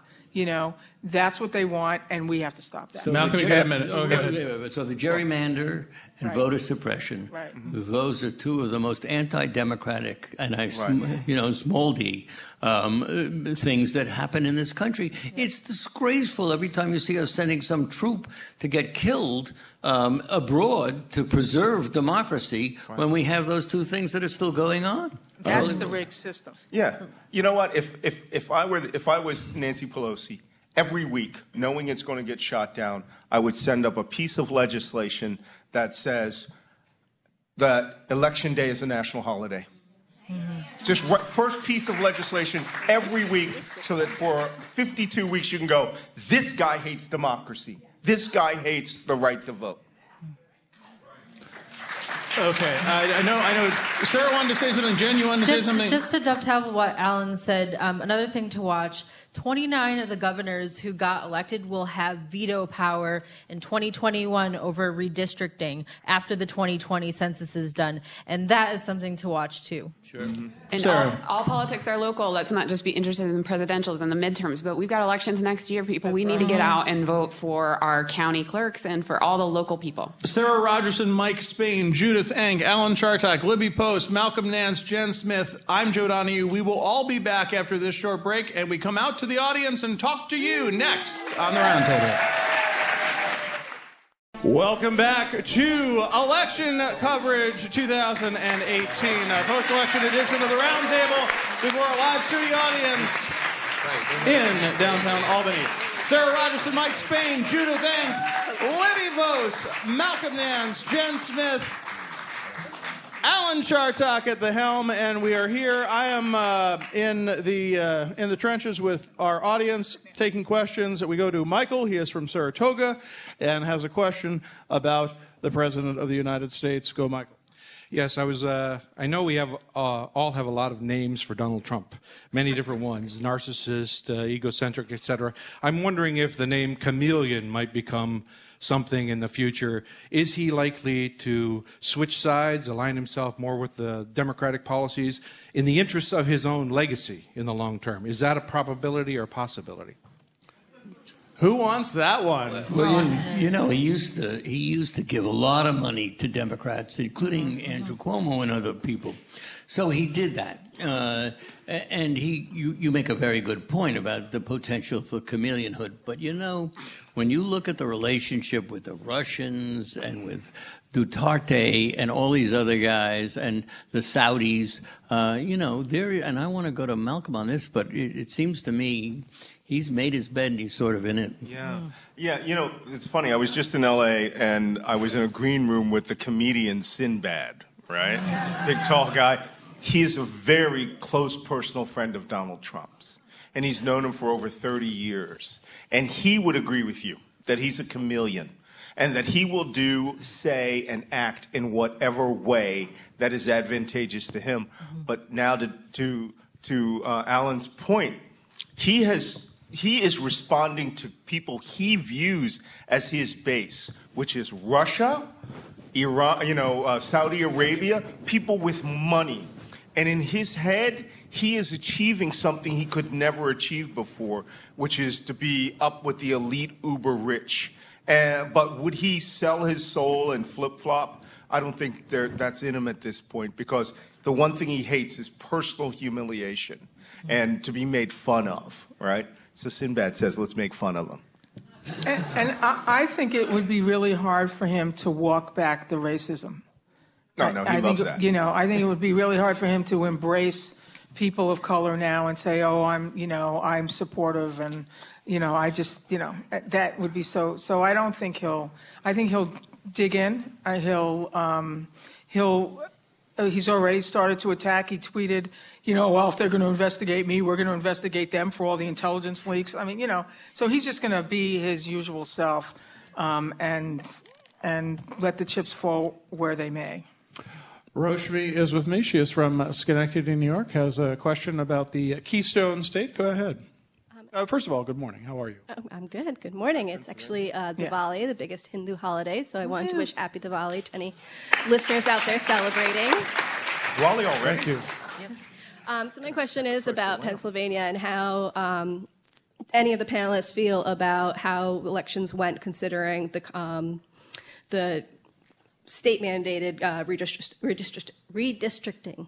that's what they want, and we have to stop that. So Malcolm, you got a minute. Oh, go ahead. So the gerrymander and voter suppression, those are two of the most anti-democratic and small d things that happen in this country. It's disgraceful every time you see us sending some troop to get killed abroad to preserve democracy when we have those two things that are still going on. That's the rigged system. Yeah. You know what? If I was Nancy Pelosi, every week, knowing it's going to get shot down, I would send up a piece of legislation that says that Election Day is a national holiday. Just first piece of legislation every week so that for 52 weeks you can go, this guy hates democracy. This guy hates the right to vote. Okay, I know. Sarah wanted to say something. Jen, you wanted to say something? Just to dovetail what Alan said, another thing to watch, 29 of the governors who got elected will have veto power in 2021 over redistricting after the 2020 census is done. And that is something to watch, too. Sure. And all politics are local. Let's not just be interested in the presidentials and the midterms, but we've got elections next year, people. We need to get out and vote for our county clerks and for all the local people. Sarah Rogerson, Mike Spain, Judith Eng, Alan Chartock, Libby Post, Malcolm Nance, Jen Smith. I'm Joe Donahue. We will all be back after this short break, and we come out to the audience and talk to you next on the Roundtable. Welcome back to election coverage 2018, post-election edition of the Roundtable before a live studio audience in downtown Albany. Sarah Rogerson, Mike Spain, Judith Eng, Libby Post, Malcolm Nance, Jen Smith, Alan Chartock at the helm, and we are here. I am in the trenches with our audience, taking questions. We go to Michael. He is from Saratoga, and has a question about the President of the United States. Go, Michael. Yes, I know we have all have a lot of names for Donald Trump, many different ones: narcissist, egocentric, etc. I'm wondering if the name chameleon might become something in the future, is he likely to switch sides, align himself more with the Democratic policies in the interests of his own legacy in the long term? Is that a probability or possibility? Who wants that one? Well, you know, he used to give a lot of money to Democrats, including Andrew Cuomo and other people. So he did that, and you make a very good point about the potential for chameleonhood. But you know, when you look at the relationship with the Russians and with Duterte and all these other guys and the Saudis, you know, and I want to go to Malcolm on this, but it seems to me he's made his bed and he's sort of in it. Yeah. Yeah, you know, it's funny. I was just in L.A. and I was in a green room with the comedian Sinbad, right? Big, tall guy. He is a very close personal friend of Donald Trump's. And he's known him for over 30 years. And he would agree with you that he's a chameleon and that he will do, say, and act in whatever way that is advantageous to him. But now to Alan's point, he is responding to people he views as his base, which is Russia, Iran, you know, Saudi Arabia, people with money. And in his head, he is achieving something he could never achieve before, which is to be up with the elite uber rich. But would he sell his soul and flip-flop? I don't think that's in him at this point, because the one thing he hates is personal humiliation and to be made fun of, right? So Sinbad says, let's make fun of him. And I think it would be really hard for him to walk back the racism. No, he loves that. You know, I think it would be really hard for him to embrace people of color now and say, oh, I'm supportive, and, you know, I just, you know, that would be so I don't think I think he'll dig in. He's already started to attack. He tweeted, you know, well, if they're going to investigate me, we're going to investigate them for all the intelligence leaks. I mean, you know, so he's just going to be his usual self, and let the chips fall where they may. Roshni is with me. She is from Schenectady, New York, has a question about the Keystone State. Go ahead. First of all, good morning. How are you? I'm good. Good morning. It's actually Diwali, the biggest Hindu holiday, so I wanted to wish Happy Diwali to any listeners out there celebrating. Diwali already. Thank you. So my question is about Pennsylvania and how any of the panelists feel about how elections went, considering the state-mandated redistricting.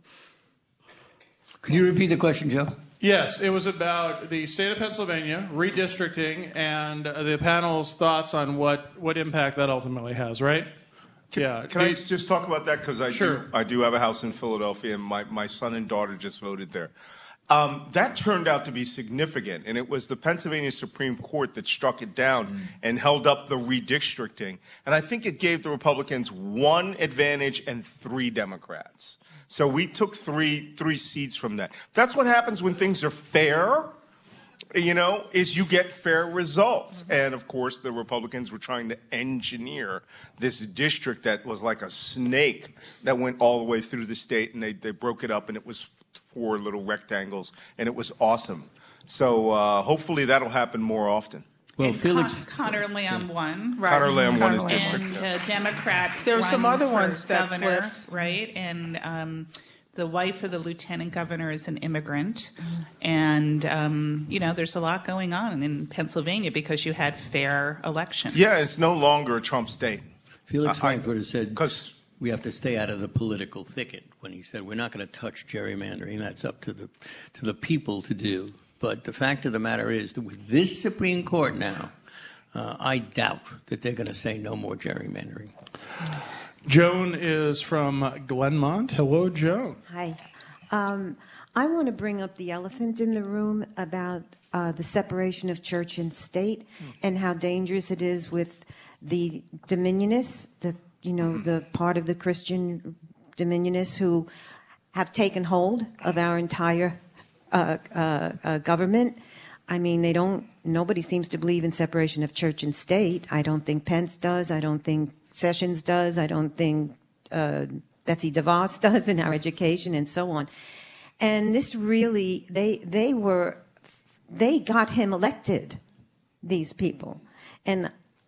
Could you repeat the question, Joe? Yes, it was about the state of Pennsylvania redistricting and the panel's thoughts on what impact that ultimately has, right? Can I just talk about that? Because I do have a house in Philadelphia, and my son and daughter just voted there. That turned out to be significant, and it was the Pennsylvania Supreme Court that struck it down and held up the redistricting. And I think it gave the Republicans 1 advantage and 3 Democrats. So we took three seats from that. That's what happens when things are fair, you know, is you get fair results. And, of course, the Republicans were trying to engineer this district that was like a snake that went all the way through the state, and they broke it up, and it was 4 little rectangles, and it was awesome. So hopefully that'll happen more often. Well, and Felix Connor Lamb won. Right. Connor Lamb won his district. And Democrat. There were some other ones that governor, flipped. right? And the wife of the lieutenant governor is an immigrant, and you know, there's a lot going on in Pennsylvania because you had fair elections. Yeah, it's no longer a Trump state. Felix Frankfurter said we have to stay out of the political thicket when he said we're not going to touch gerrymandering. That's up to the people to do. But the fact of the matter is that with this Supreme Court now, I doubt that they're going to say no more gerrymandering. Joan is from Glenmont. Hello, Joan. Hi. I want to bring up the elephant in the room about the separation of church and state and how dangerous it is with the dominionists, the part of the Christian dominionists who have taken hold of our entire government. I mean, nobody seems to believe in separation of church and state. I don't think Pence does. I don't think Sessions does. I don't think Betsy DeVos does in our education and so on. And this really, they got him elected, these people. And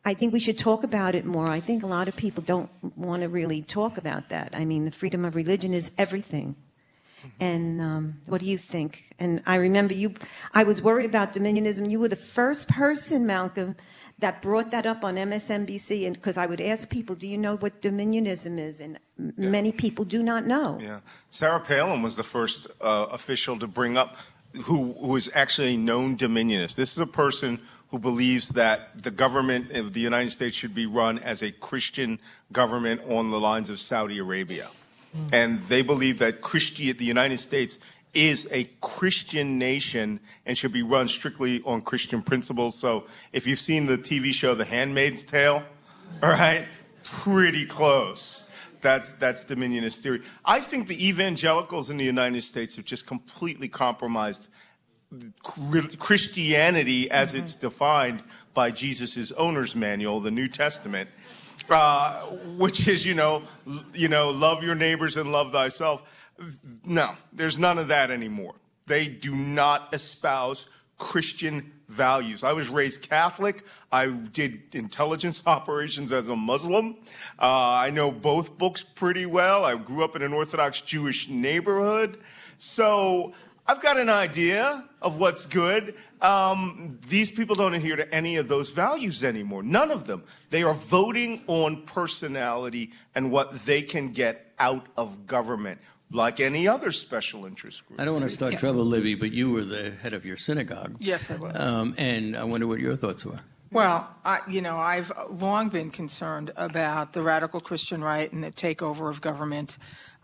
I think we should talk about it more. I think a lot of people don't want to really talk about that. I mean, the freedom of religion is everything. And what do you think? And I remember I was worried about dominionism. You were the first person, Malcolm, that brought that up on MSNBC, and because I would ask people, do you know what dominionism is? And many people do not know. Yeah. Sarah Palin was the first official to bring up who is actually a known dominionist. This is a person who believes that the government of the United States should be run as a Christian government on the lines of Saudi Arabia. And they believe that the United States is a Christian nation and should be run strictly on Christian principles. So if you've seen the TV show The Handmaid's Tale, all right, pretty close. That's dominionist theory. I think the evangelicals in the United States have just completely compromised Christianity as it's defined by Jesus' owner's manual, the New Testament, which is, love your neighbors and love thyself. No, there's none of that anymore. They do not espouse Christian values. I was raised Catholic. I did intelligence operations as a Muslim. I know both books pretty well. I grew up in an Orthodox Jewish neighborhood. So I've got an idea of what's good. These people don't adhere to any of those values anymore. None of them. They are voting on personality and what they can get out of government, like any other special interest group. I don't want to start trouble, Libby, but you were the head of your synagogue. Yes, I was. And I wonder what your thoughts were. Well, I've long been concerned about the radical Christian right and the takeover of government.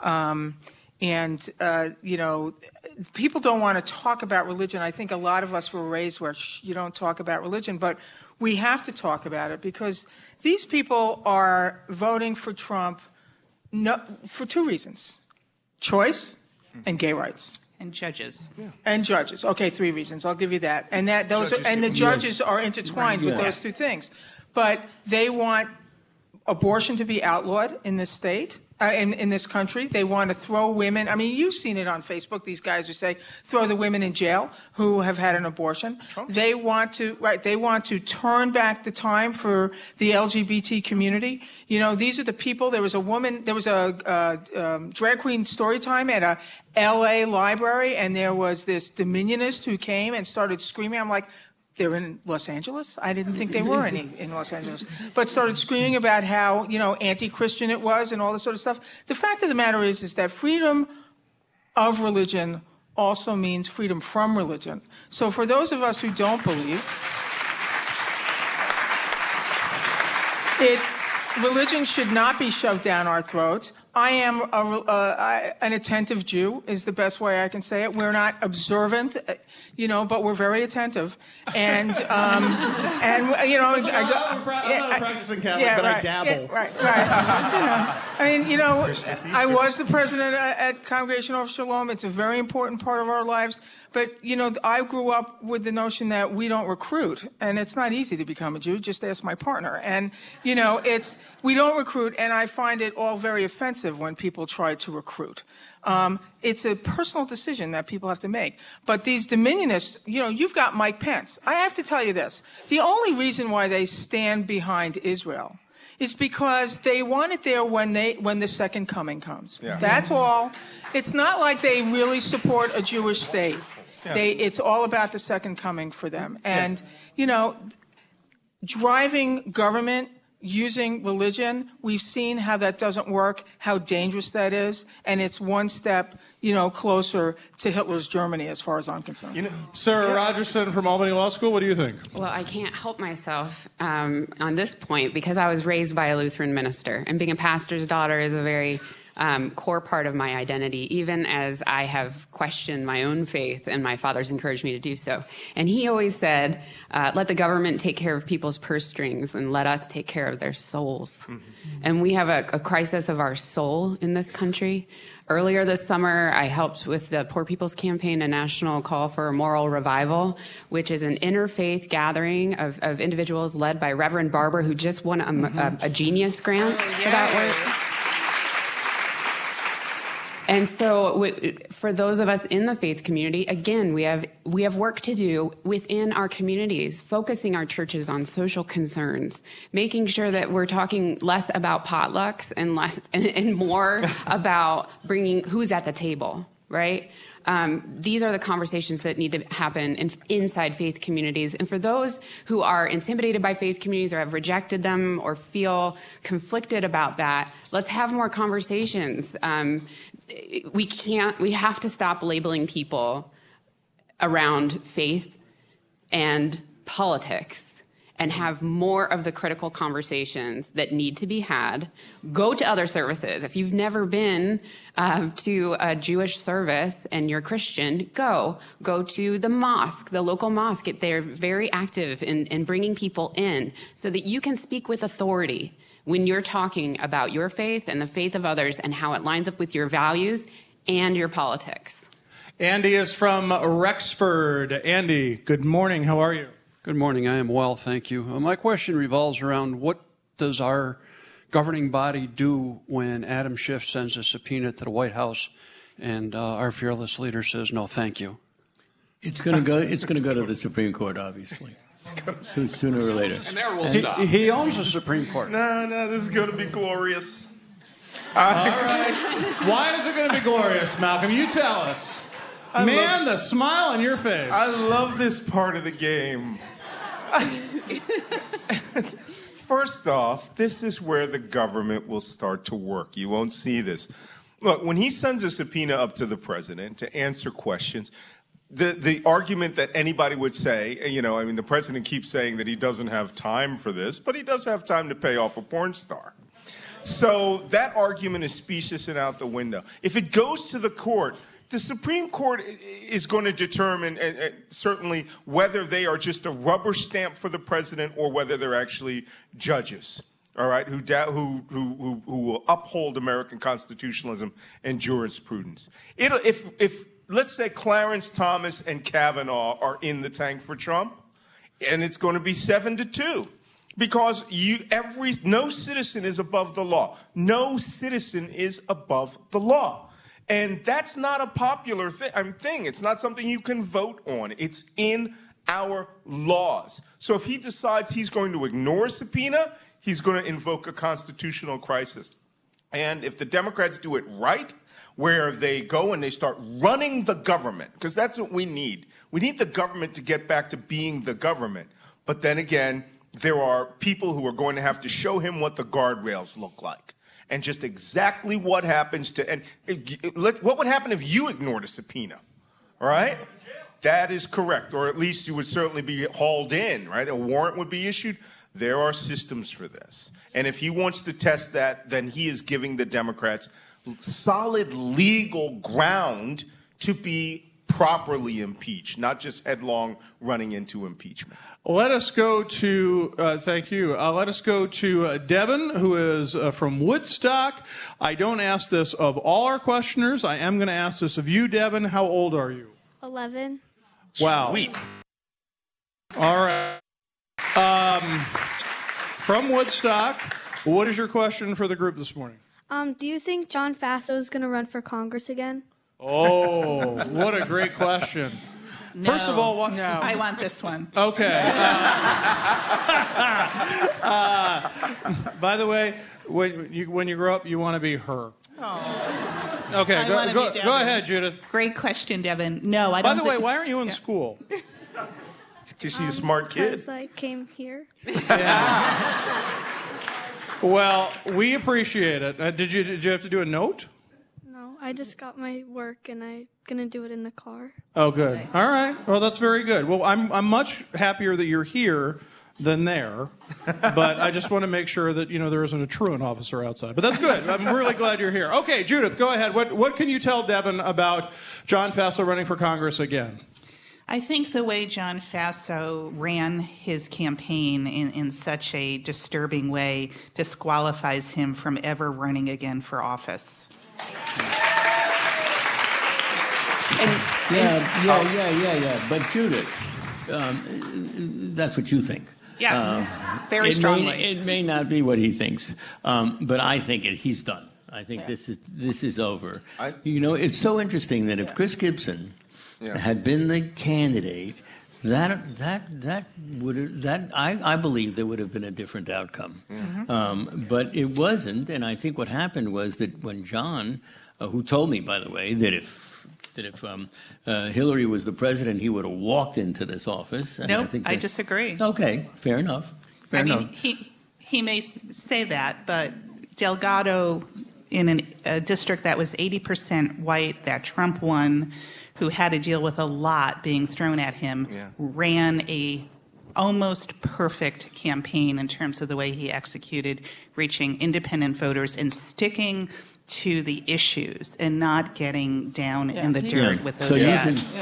People don't want to talk about religion. I think a lot of us were raised where you don't talk about religion, but we have to talk about it because these people are voting for Trump for two reasons: choice and gay rights. And judges. Yeah. And judges. Okay, three reasons. I'll give you that. And the judges are intertwined with those two things. But they want abortion to be outlawed in this state. In this country, they want to throw women. I mean, you've seen it on Facebook. These guys who say throw the women in jail who have had an abortion. They want to turn back the time for the LGBT community. These are the people. There was a drag queen story time at a L.A. library, and there was this dominionist who came and started screaming. I'm like, they're in Los Angeles? I didn't think they were any in Los Angeles. But started screaming about how, anti-Christian it was and all this sort of stuff. The fact of the matter is that freedom of religion also means freedom from religion. So for those of us who don't believe, religion should not be shoved down our throats. I am an attentive Jew is the best way I can say it. We're not observant, but we're very attentive. And I'm not a practicing Catholic, but I dabble. I was the president at Congregational of Shalom. It's a very important part of our lives. But, I grew up with the notion that we don't recruit, and it's not easy to become a Jew. Just ask my partner. And, we don't recruit, and I find it all very offensive when people try to recruit. It's a personal decision that people have to make. But these dominionists, you've got Mike Pence. I have to tell you this. The only reason why they stand behind Israel is because they want it there when the second coming comes. Yeah. That's all. It's not like they really support a Jewish state. Yeah. It's all about the second coming for them. And, driving government using religion, we've seen how that doesn't work, how dangerous that is, and it's one step, closer to Hitler's Germany as far as I'm concerned. Sarah Rogerson from Albany Law School, what do you think? Well, I can't help myself on this point because I was raised by a Lutheran minister, and being a pastor's daughter is a very core part of my identity, even as I have questioned my own faith, and my father's encouraged me to do so. And he always said, let the government take care of people's purse strings and let us take care of their souls. Mm-hmm. And we have a crisis of our soul in this country. Earlier this summer, I helped with the Poor People's Campaign, a national call for a moral revival, which is an interfaith gathering of individuals led by Reverend Barber, who just won a Genius Grant for that work. And so for those of us in the faith community, again, we have work to do within our communities, focusing our churches on social concerns, making sure that we're talking less about potlucks and more about bringing who's at the table, right? These are the conversations that need to happen inside faith communities. And for those who are intimidated by faith communities or have rejected them or feel conflicted about that, let's have more conversations. We have to stop labeling people around faith and politics and have more of the critical conversations that need to be had. Go to other services. If you've never been to a Jewish service and you're Christian, go to the mosque, the local mosque. They're very active in bringing people in so that you can speak with authority when you're talking about your faith and the faith of others and how it lines up with your values and your politics. Andy is from Rexford. Andy, good morning. How are you? Good morning. I am well, thank you. My question revolves around what does our governing body do when Adam Schiff sends a subpoena to the White House and our fearless leader says no, thank you? It's going to go to the Supreme Court, obviously, sooner or later. And there we'll stop. He owns the Supreme Court. No, this is going to be glorious. All right. Why is it going to be glorious, Malcolm? You tell us. The smile on your face. I love this part of the game. First off, this is where the government will start to work. You won't see this. Look, when he sends a subpoena up to the president to answer questions, the argument that anybody would say, the president keeps saying that he doesn't have time for this, but he does have time to pay off a porn star. So that argument is specious and out the window. If it goes to the court, the Supreme Court is going to determine certainly whether they are just a rubber stamp for the president or whether they're actually judges, all right, who will uphold American constitutionalism and jurisprudence. If let's say Clarence Thomas and Kavanaugh are in the tank for Trump, and it's going to be 7-2. Because no citizen is above the law. No citizen is above the law. And that's not a popular thing. It's not something you can vote on. It's in our laws. So if he decides he's going to ignore a subpoena, he's going to invoke a constitutional crisis. And if the Democrats do it right, where they go and they start running the government, because that's what we need. We need the government to get back to being the government. But then again, there are people who are going to have to show him what the guardrails look like. And just exactly what happens what would happen if you ignored a subpoena, all right? That is correct, or at least you would certainly be hauled in, right? A warrant would be issued. There are systems for this. And if he wants to test that, then he is giving the Democrats solid legal ground to be properly impeached, not just headlong running into impeachment. Let us go to, thank you. Let us go to Devin, who is from Woodstock. I don't ask this of all our questioners. I am going to ask this of you, Devin. How old are you? 11. Wow. Sweet. All right. From Woodstock, what is your question for the group this morning? Do you think John Faso is going to run for Congress again? Oh, what a great question. No, First of all, no. I want this one. Okay. By the way, when you grow up, you want to be her. Oh. Okay, go ahead, Judith. Great question, Devin. No, I don't. By the way, why aren't you in school? Because she's a smart kid. Because I came here. Yeah. Well, we appreciate it. Did you have to do a note? No, I just got my work and I'm gonna do it in the car. Oh, good. Nice. All right. Well, that's very good. Well, I'm much happier that you're here than there, but I just want to make sure that there isn't a truant officer outside. But that's good. I'm really glad you're here. Okay, Judith, go ahead. What can you tell Devin about John Faso running for Congress again? I think the way John Faso ran his campaign in such a disturbing way disqualifies him from ever running again for office. Yeah. But Judith, that's what you think. Yes, very strongly. It may not be what he thinks, but I think he's done. I think this is over. It's so interesting that if Chris Gibson had been the candidate, I believe there would have been a different outcome. But it wasn't, and I think what happened was that when John, who told me, by the way, that if Hillary was the president, he would have walked into this office. And Nope, I disagree. Okay, fair enough. Fair enough. He may say that, but Delgado, in a district that was 80% white, that Trump won, who had to deal with a lot being thrown at him, ran a almost perfect campaign in terms of the way he executed reaching independent voters and sticking to the issues and not getting down in the dirt with those ads.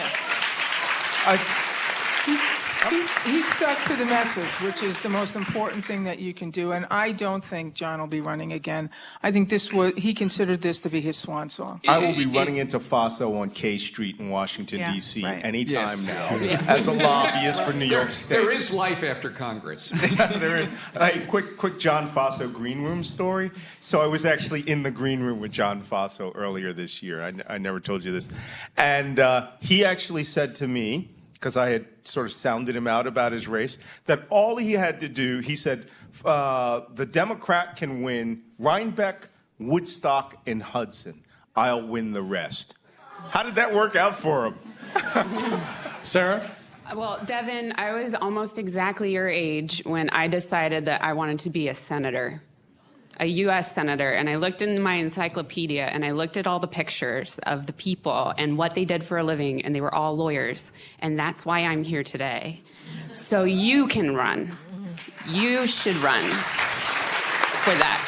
He stuck to the message, which is the most important thing that you can do. And I don't think John will be running again. I think he considered this to be his swan song. I will be running into Faso on K Street in Washington, D.C. anytime now as a lobbyist for New York State. There is life after Congress. There is. Quick John Faso green room story. So I was actually in the green room with John Faso earlier this year. I never told you this. And he actually said to me, because I had sort of sounded him out about his race, that all he had to do, he said, the Democrat can win Rhinebeck, Woodstock, and Hudson. I'll win the rest. How did that work out for him? Sarah? Well, Devin, I was almost exactly your age when I decided that I wanted to be a senator. A U.S. senator, and I looked in my encyclopedia and I looked at all the pictures of the people and what they did for a living, and they were all lawyers. And that's why I'm here today. So you can run. You should run for that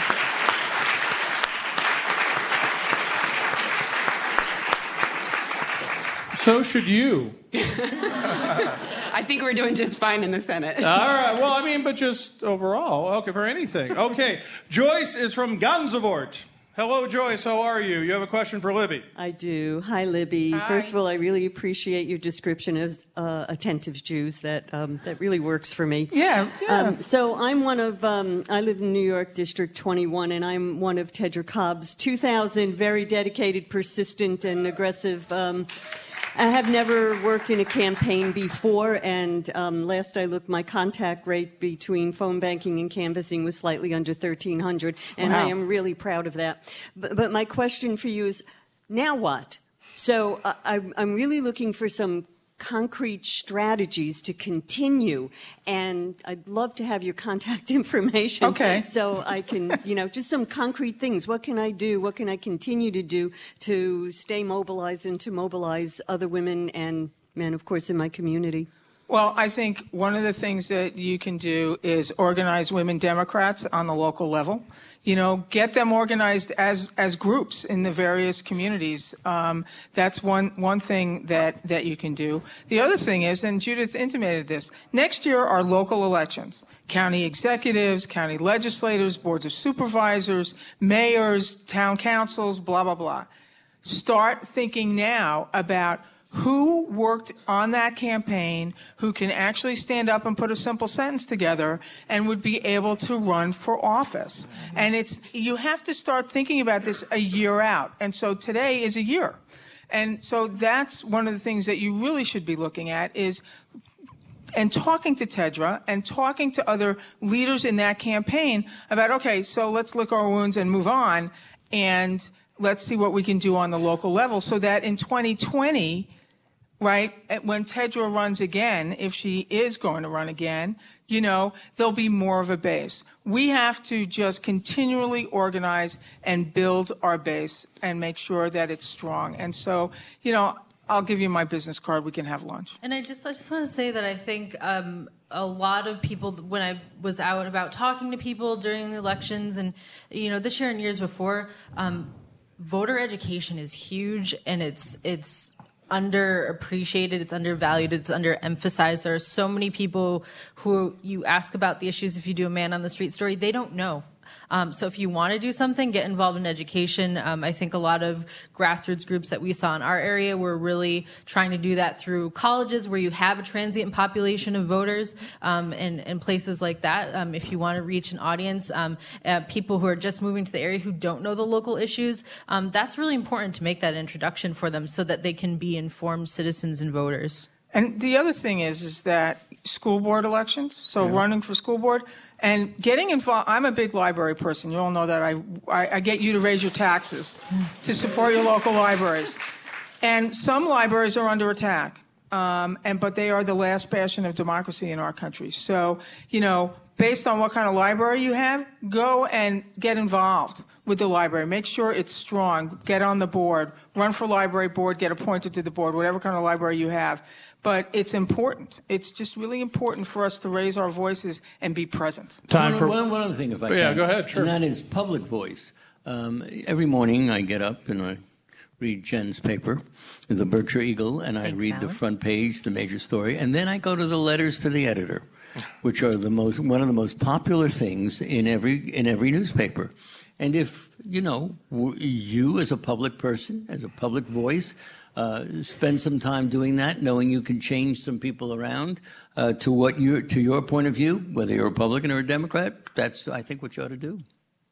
seat. So should you. I think we're doing just fine in the Senate. All right. Well, but just overall. Okay, for anything. Okay. Joyce is from Gansevoort. Hello, Joyce. How are you? You have a question for Libby. I do. Hi, Libby. Hi. First of all, I really appreciate your description of attentive Jews. That really works for me. Yeah. So I'm one of, I live in New York, District 21, and I'm one of Tedra Cobb's 2,000 very dedicated, persistent, and aggressive I have never worked in a campaign before, and last I looked, my contact rate between phone banking and canvassing was slightly under 1,300, and I am really proud of that. But my question for you is, now what? So I'm really looking for some concrete strategies to continue, and I'd love to have your contact information. Okay. So I can, just some concrete things. What can I do? What can I continue to do to stay mobilized and to mobilize other women and men, of course, in my community? Well, I think one of the things that you can do is organize women Democrats on the local level. Get them organized as groups in the various communities. That's one thing that you can do. The other thing is, and Judith intimated this, next year are local elections. County executives, county legislators, boards of supervisors, mayors, town councils, blah, blah, blah. Start thinking now about who worked on that campaign, who can actually stand up and put a simple sentence together and would be able to run for office. And you have to start thinking about this a year out. And so today is a year. And so that's one of the things that you really should be looking at and talking to Tedra and talking to other leaders in that campaign about, okay, so let's lick our wounds and move on, and let's see what we can do on the local level so that in 2020, right, when Tedra runs again, if she is going to run again, there'll be more of a base. We have to just continually organize and build our base and make sure that it's strong. And so, I'll give you my business card. We can have lunch. And I just want to say that I think a lot of people, when I was out and about talking to people during the elections and, this year and years before, voter education is huge, and it's underappreciated, it's undervalued, it's underemphasized. There are so many people who you ask about the issues if you do a man on the street story, they don't know. So if you want to do something, get involved in education. I think a lot of grassroots groups that we saw in our area were really trying to do that through colleges where you have a transient population of voters, and places like that. If you want to reach an audience, people who are just moving to the area who don't know the local issues, that's really important to make that introduction for them so that they can be informed citizens and voters. And the other thing is that school board elections, so running for school board, and getting involved. I'm a big library person. You all know that. I get you to raise your taxes to support your local libraries. And some libraries are under attack, but they are the last bastion of democracy in our country. So, based on what kind of library you have, go and get involved with the library. Make sure it's strong. Get on the board. Run for library board. Get appointed to the board, whatever kind of library you have. But it's important. It's just really important for us to raise our voices and be present. One other thing, if I can. Yeah, go ahead, sure. And that is public voice. Every morning I get up and I read Jen's paper, the Berkshire Eagle, and I read the front page, the major story, and then I go to the letters to the editor, which are one of the most popular things in every newspaper. And if, you as a public person, as a public voice, spend some time doing that, knowing you can change some people around to your point of view, whether you're a Republican or a Democrat, that's, I think, what you ought to do.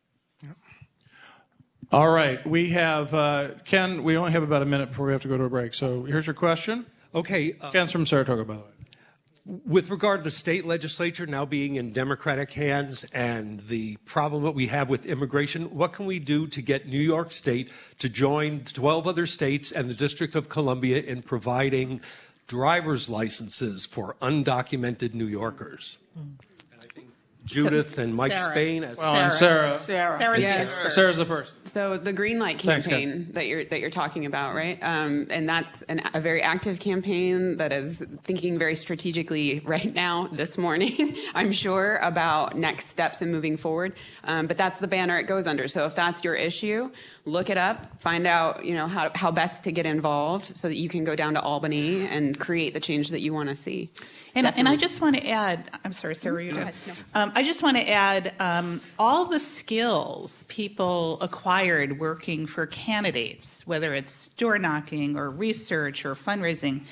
All right, we have, Ken, we only have about a minute before we have to go to a break. So here's your question. Okay. Ken's from Saratoga, by the way. With regard to the state legislature now being in Democratic hands and the problem that we have with immigration, what can we do to get New York State to join 12 other states and the District of Columbia in providing driver's licenses for undocumented New Yorkers? Judith and Mike Spain. Sarah's the person. So the Green Light campaign that you're talking about, right? And that's a very active campaign that is thinking very strategically right now, this morning, I'm sure, about next steps and moving forward. But that's the banner it goes under. So if that's your issue, look it up, find out, how best to get involved so that you can go down to Albany and create the change that you want to see. And I just want to add, I'm sorry, Sarah, you did. I just want to add all the skills people acquired working for candidates, whether it's door knocking or research or fundraising.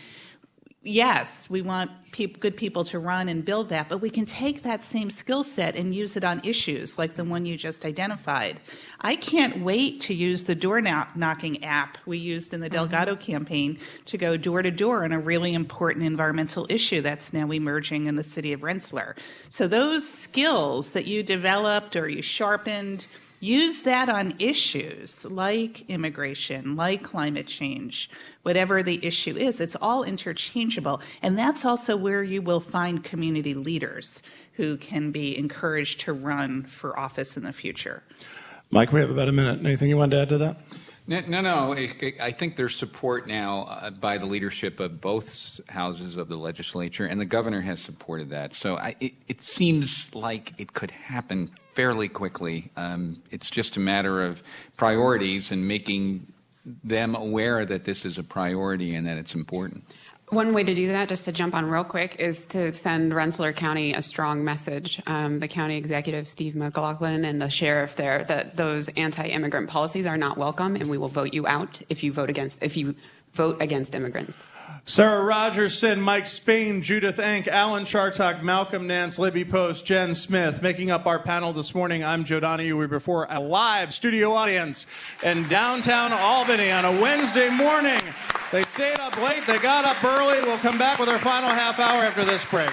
Yes, we want good people to run and build that, but we can take that same skill set and use it on issues like the one you just identified. I can't wait to use the door knocking app we used in the Delgado campaign to go door to door on a really important environmental issue that's now emerging in the city of Rensselaer. So those skills that you developed or you sharpened, use that on issues like immigration, like climate change, whatever the issue is. It's all interchangeable. And that's also where you will find community leaders who can be encouraged to run for office in the future. Mike, we have about a minute. Anything you wanted to add to that? No. I think there's support now by the leadership of both houses of the legislature, and the governor has supported that. So it seems like it could happen fairly quickly. It's just a matter of priorities and making them aware that this is a priority and that it's important. One way to do that, just to jump on real quick, is to send Rensselaer County a strong message. The county executive, Steve McLaughlin, and the sheriff there, that those anti-immigrant policies are not welcome, and we will vote you out if you vote against immigrants. Sarah Rogerson, Mike Spain, Judith Enck, Alan Chartock, Malcolm Nance, Libby Post, Jen Smith. Making up our panel this morning, I'm Joe Donahue. We're before a live studio audience in downtown Albany on a Wednesday morning. They stayed up late. They got up early. We'll come back with our final half hour after this break.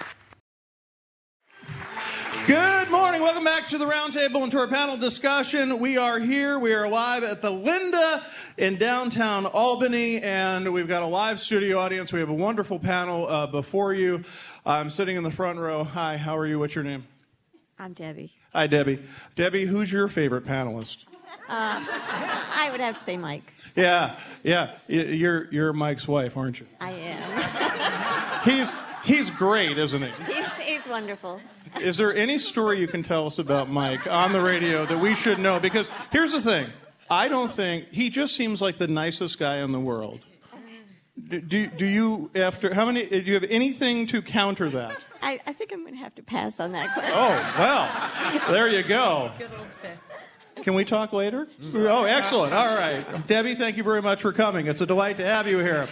Good morning. Welcome back to the Roundtable and to our panel discussion. We are here. We are live at the Linda in downtown Albany, and we've got a live studio audience. We have a wonderful panel before you. I'm sitting in the front row. Hi, how are you? What's your name? I'm Debbie. Hi, Debbie. Debbie, who's your favorite panelist? I would have to say Mike. Yeah. You're Mike's wife, aren't you? I am. He's great, isn't he? He's wonderful. Is there any story you can tell us about Mike on the radio that we should know? Because here's the thing. I don't think he just seems like the nicest guy in the world. Do you have anything to counter that? I think I'm going to have to pass on that question. Oh, well, there you go. Good old fifth. Can we talk later? Oh, excellent. All right. Debbie, thank you very much for coming. It's a delight to have you here.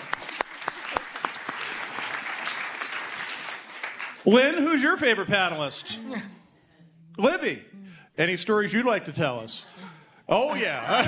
Lynn, who's your favorite panelist? Libby, any stories you'd like to tell us? Oh yeah.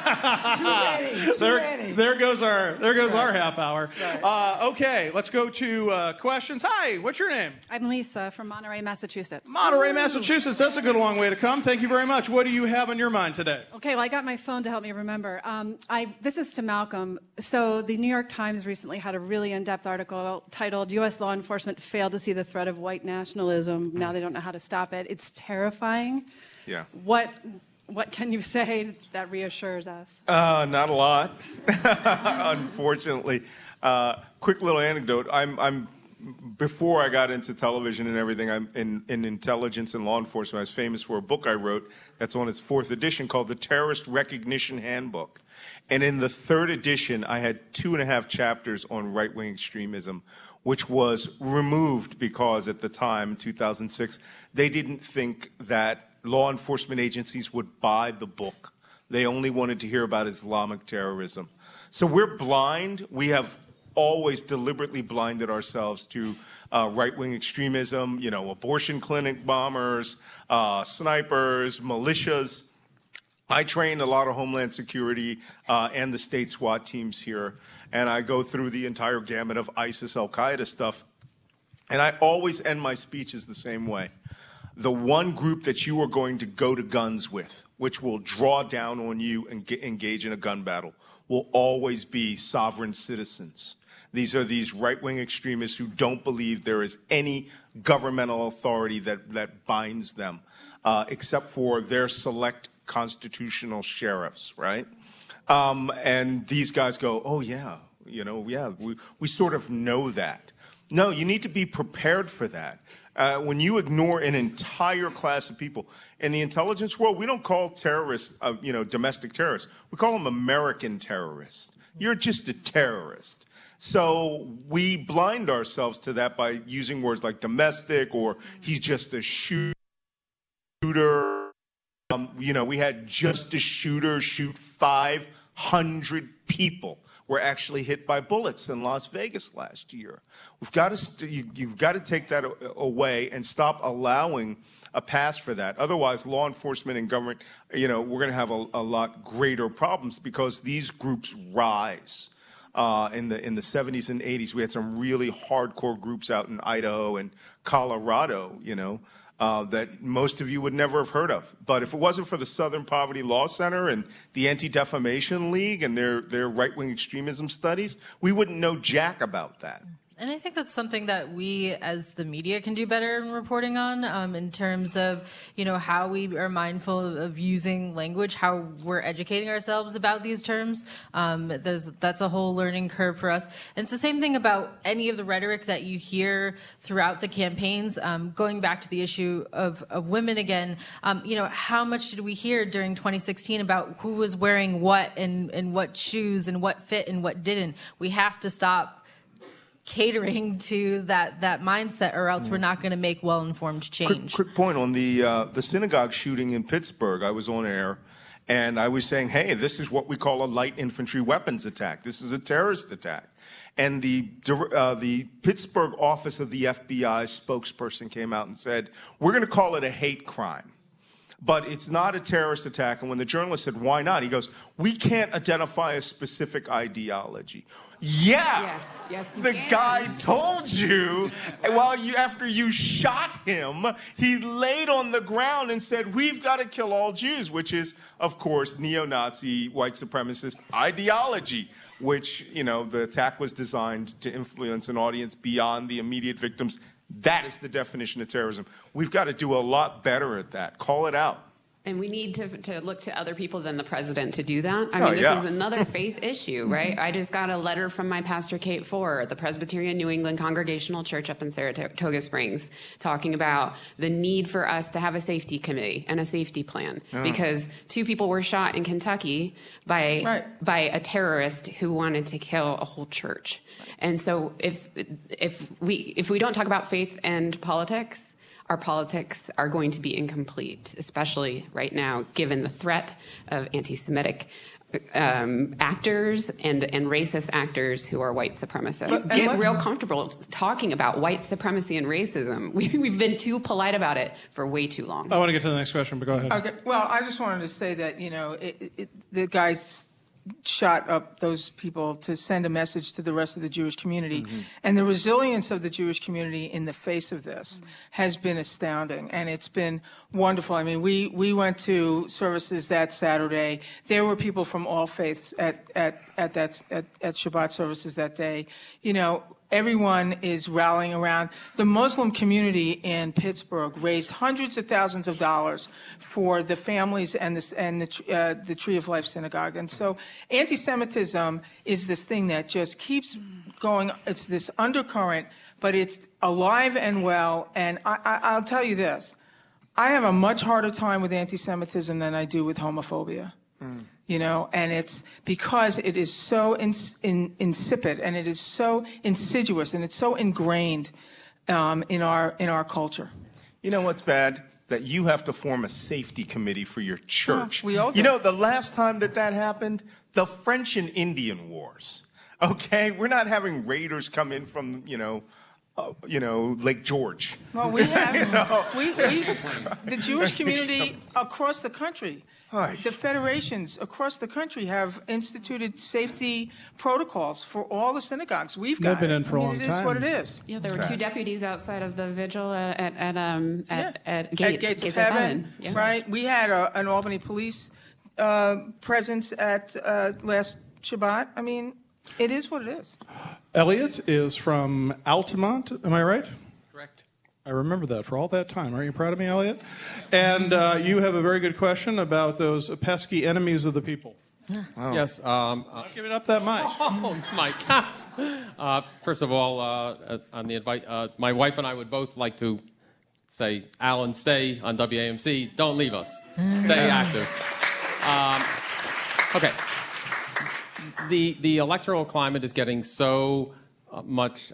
There goes our half hour. Okay, let's go to questions. Hi, what's your name? I'm Lisa from Monterey, Massachusetts. Monterey, Massachusetts. That's a good long way to come. Thank you very much. What do you have on your mind today? Okay, well, I got my phone to help me remember. This is to Malcolm. So the New York Times recently had a really in-depth article titled "U.S. Law Enforcement Failed to See the Threat of White Nationalism. Now they don't know how to stop it." It's terrifying. Yeah. What can you say that reassures us? Not a lot, unfortunately. Quick little anecdote. I'm before I got into television and everything, I'm in intelligence and law enforcement. I was famous for a book I wrote that's on its 4th edition called The Terrorist Recognition Handbook. And in the 3rd edition, I had 2.5 chapters on right-wing extremism, which was removed because at the time, 2006, they didn't think that law enforcement agencies would buy the book. They only wanted to hear about Islamic terrorism. So we're blind. We have always deliberately blinded ourselves to right-wing extremism, abortion clinic bombers, snipers, militias. I train a lot of Homeland Security and the state SWAT teams here, and I go through the entire gamut of ISIS, Al-Qaeda stuff, and I always end my speeches the same way. The one group that you are going to go to guns with, which will draw down on you and engage in a gun battle, will always be sovereign citizens. These are these right-wing extremists who don't believe there is any governmental authority that binds them, except for their select constitutional sheriffs, right? And these guys go, oh, yeah, we sort of know that. No, you need to be prepared for that. When you ignore an entire class of people, in the intelligence world, we don't call terrorists, domestic terrorists. We call them American terrorists. You're just a terrorist. So we blind ourselves to that by using words like domestic or he's just a shooter. We had just a shooter shoot 500 people were actually hit by bullets in Las Vegas last year. You've got to take that away and stop allowing a pass for that. Otherwise, law enforcement and government, we're going to have a lot greater problems because these groups rise. In the 70s and 80s, we had some really hardcore groups out in Idaho and Colorado, that most of you would never have heard of. But if it wasn't for the Southern Poverty Law Center and the Anti-Defamation League and their right-wing extremism studies, we wouldn't know jack about that. And I think that's something that we as the media can do better in reporting on, in terms of, how we are mindful of using language, how we're educating ourselves about these terms. That's a whole learning curve for us. And it's the same thing about any of the rhetoric that you hear throughout the campaigns. Going back to the issue of women again, how much did we hear during 2016 about who was wearing what and what shoes and what fit and what didn't? We have to stop catering to that mindset, or else we're not going to make well-informed change. Quick point on the synagogue shooting in Pittsburgh. I was on air, and I was saying, hey, this is what we call a light infantry weapons attack. This is a terrorist attack. And the Pittsburgh office of the FBI spokesperson came out and said, we're going to call it a hate crime. But it's not a terrorist attack. And when the journalist said, why not? He goes, we can't identify a specific ideology. Yeah. Yes, the guy told you, after you shot him, he laid on the ground and said, we've got to kill all Jews, which is, of course, neo-Nazi, white supremacist ideology, which, the attack was designed to influence an audience beyond the immediate victims. That is the definition of terrorism. We've got to do a lot better at that. Call it out. And we need to look to other people than the president to do that. I Oh, mean, this yeah. is another faith issue, right? I just got a letter from my pastor, Kate Ford, at the Presbyterian New England Congregational Church up in Saratoga Springs, talking about the need for us to have a safety committee and a safety plan. Because 2 people were shot in Kentucky by a terrorist who wanted to kill a whole church. And so if we don't talk about faith and politics, our politics are going to be incomplete, especially right now, given the threat of anti-Semitic actors and racist actors who are white supremacists. Get real comfortable talking about white supremacy and racism. We've been too polite about it for way too long. I want to get to the next question, but go ahead. Okay. Well, I just wanted to say that, the guys shot up those people to send a message to the rest of the Jewish community. And the resilience of the Jewish community in the face of this has been astounding, and it's been wonderful. I mean, we went to services that Saturday. There were people from all faiths at Shabbat services that day. Everyone is rallying around. The Muslim community in Pittsburgh raised hundreds of thousands of dollars for the families and the Tree of Life Synagogue. And so anti-Semitism is this thing that just keeps going. It's this undercurrent, but it's alive and well. And I'll tell you this. I have a much harder time with anti-Semitism than I do with homophobia. And it's because it is so insipid, and it is so insidious, and it's so ingrained in our culture. You know what's bad? That you have to form a safety committee for your church. Yeah, we all do. The last time that happened, the French and Indian Wars. Okay, we're not having raiders come in from Lake George. Well, we have the Jewish community across the country. The federations across the country have instituted safety protocols for all the synagogues. We've got They've been in for a long It is time. what it is. Yeah, there were 2 deputies outside of the vigil at Gates of Heaven, Yeah. right? We had an Albany police presence at last Shabbat. I mean, it is what it is. Elliot is from Altamont, am I right? Correct. I remember that for all that time. Aren't you proud of me, Elliot? And you have a very good question about those pesky enemies of the people. Oh. Yes. Not giving up that mic. Oh, my God. First of all, on the invite, my wife and I would both like to say, Alan, stay on WAMC. Don't leave us. Stay active. Okay. The electoral climate is getting so much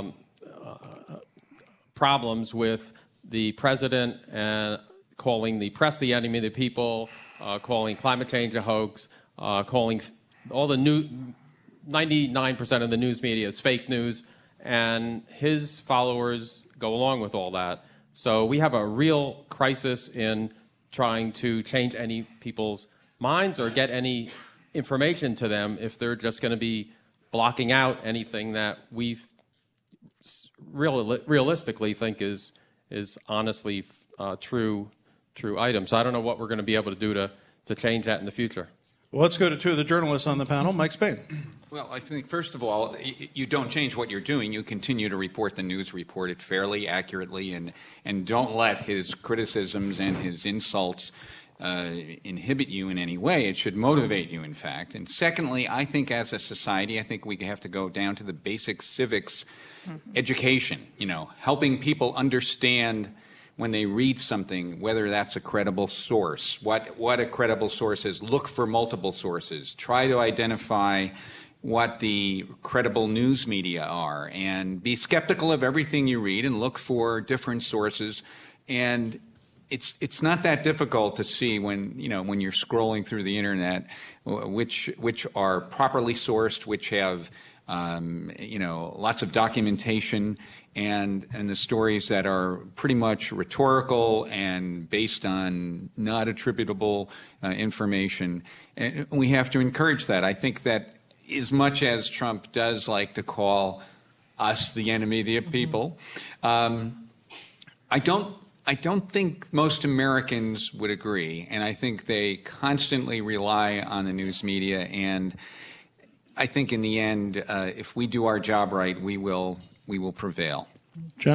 problems with the president calling the press the enemy of the people, calling climate change a hoax, calling all the 99% of the news media is fake news, and his followers go along with all that. So we have a real crisis in trying to change any people's minds or get any information to them if they're just going to be blocking out anything that we realistically think is honestly true items. So I don't know what we're going to be able to do to change that in the future. Well, let's go to 2 of the journalists on the panel. Mike Spain. Well, I think, first of all, you don't change what you're doing. You continue to report the news, report it fairly, accurately, and don't let his criticisms and his insults inhibit you in any way. It should motivate you, in fact. And secondly, I think as a society, I think we have to go down to the basic civics education, helping people understand when they read something, whether that's a credible source, what a credible source is. Look for multiple sources. Try to identify what the credible news media are, and be skeptical of everything you read and look for different sources. And it's not that difficult to see when you're scrolling through the internet which are properly sourced, which have lots of documentation, and the stories that are pretty much rhetorical and based on not attributable information. And we have to encourage that. I think that as much as Trump does like to call us the enemy of the people, I don't think most Americans would agree, and I think they constantly rely on the news media. And I think in the end, if we do our job right, we will prevail. Jen?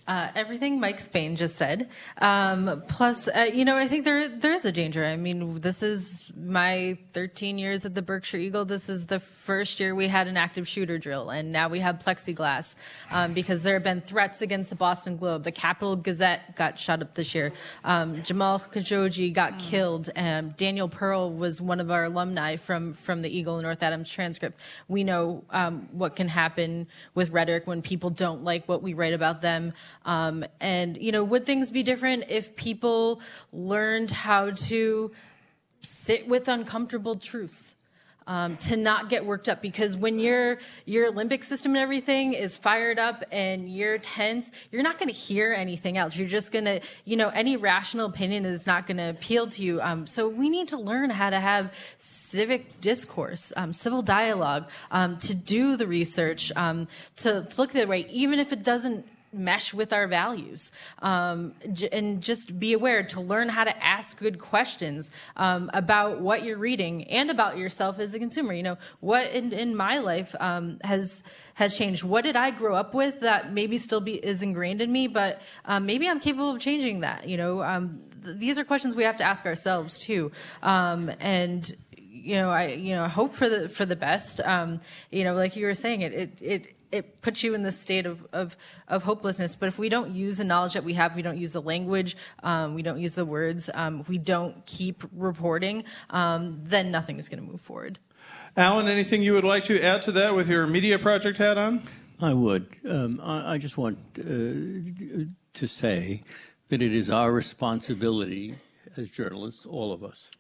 Everything Mike Spain just said. Plus, I think there is a danger. I mean, this is my 13 years at the Berkshire Eagle. This is the first year we had an active shooter drill, and now we have plexiglass because there have been threats against the Boston Globe. The Capital Gazette got shut up this year. Jamal Khashoggi got killed. Daniel Pearl was one of our alumni from the Eagle and North Adams Transcript. We know what can happen with rhetoric when people don't like what we write about them. Would things be different if people learned how to sit with uncomfortable truths, to not get worked up? Because when your limbic system and everything is fired up and you're tense, you're not going to hear anything else. You're just going to, any rational opinion is not going to appeal to you. So we need to learn how to have civic discourse, civil dialogue, to do the research, to look at it right, even if it doesn't mesh with our values, and just be aware to learn how to ask good questions about what you're reading and about yourself as a consumer. What in my life has changed? What did I grow up with that maybe still is ingrained in me, but maybe I'm capable of changing that? These are questions we have to ask ourselves too, and I hope for the best. Like you were saying, it puts you in this state of hopelessness. But if we don't use the knowledge that we have, we don't use the language, we don't use the words, we don't keep reporting, then nothing is going to move forward. Alan, anything you would like to add to that with your media project hat on? I would. I just want to say that it is our responsibility as journalists, all of us,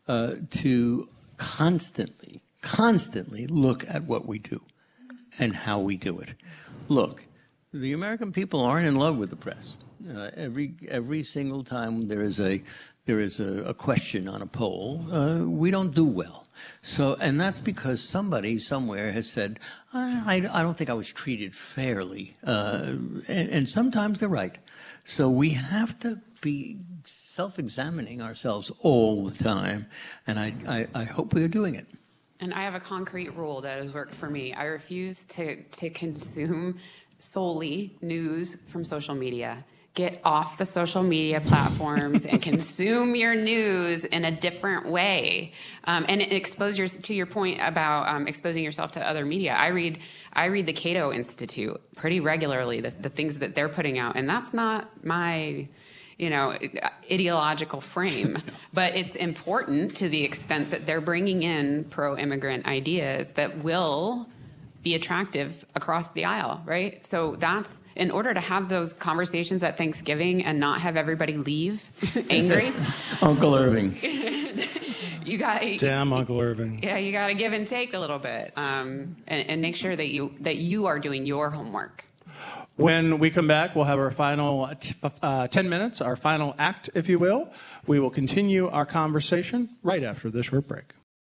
to constantly look at what we do and how we do it. Look, the American people aren't in love with the press. Every single time there is a question on a poll, we don't do well. So, and that's because somebody somewhere has said, I don't think I was treated fairly, and sometimes they're right. So we have to be self-examining ourselves all the time, and I hope we are doing it. And I have a concrete rule that has worked for me. I refuse to consume solely news from social media. Get off the social media platforms and consume your news in a different way. And to your point about exposing yourself to other media. I read the Cato Institute pretty regularly, the things that they're putting out, and that's not my ideological frame, but it's important to the extent that they're bringing in pro-immigrant ideas that will be attractive across the aisle, right? So that's in order to have those conversations at Thanksgiving and not have everybody leave angry. Uncle Irving. Damn Uncle Irving. Yeah, you got to give and take a little bit, and make sure that you are doing your homework. When we come back, we'll have our final 10 minutes, our final act, if you will. We will continue our conversation right after this short break.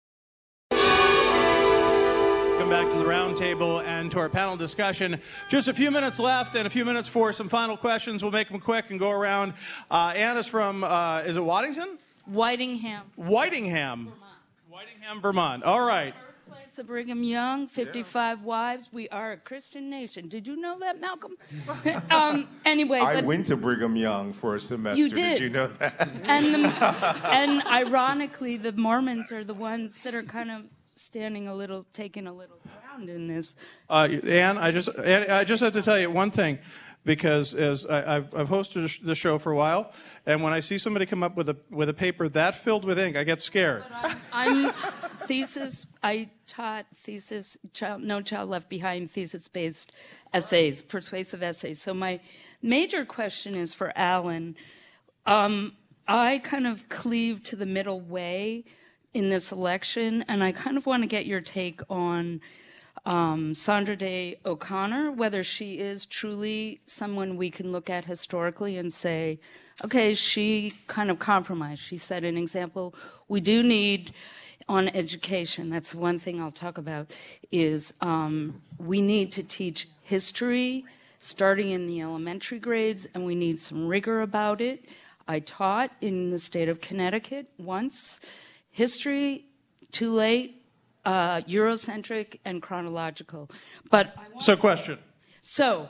Come back to the round table and to our panel discussion. Just a few minutes left and a few minutes for some final questions. We'll make them quick and go around. Anna's from, is it Waddington? Whitingham. Whitingham, Vermont. All right. Birthplace of Brigham Young, 55 wives. We are a Christian nation. Did you know that, Malcolm? Anyway. I went to Brigham Young for a semester. You did. Did you know that? And ironically, the Mormons are the ones that are kind of taking a little ground in this. Ann, I just have to tell you one thing, because as I've hosted the show for a while, and when I see somebody come up with a paper that filled with ink, I get scared. I'm thesis. I taught thesis, No Child Left Behind, thesis-based essays, persuasive essays. So my major question is for Alan. I kind of cleave to the middle way in this election, and I kind of want to get your take on Sandra Day O'Connor, whether she is truly someone we can look at historically and say, okay, she kind of compromised. She set an example. We do need, on education, that's one thing I'll talk about, is we need to teach history starting in the elementary grades, and we need some rigor about it. I taught in the state of Connecticut once. History, too late, Eurocentric and chronological. But question. So,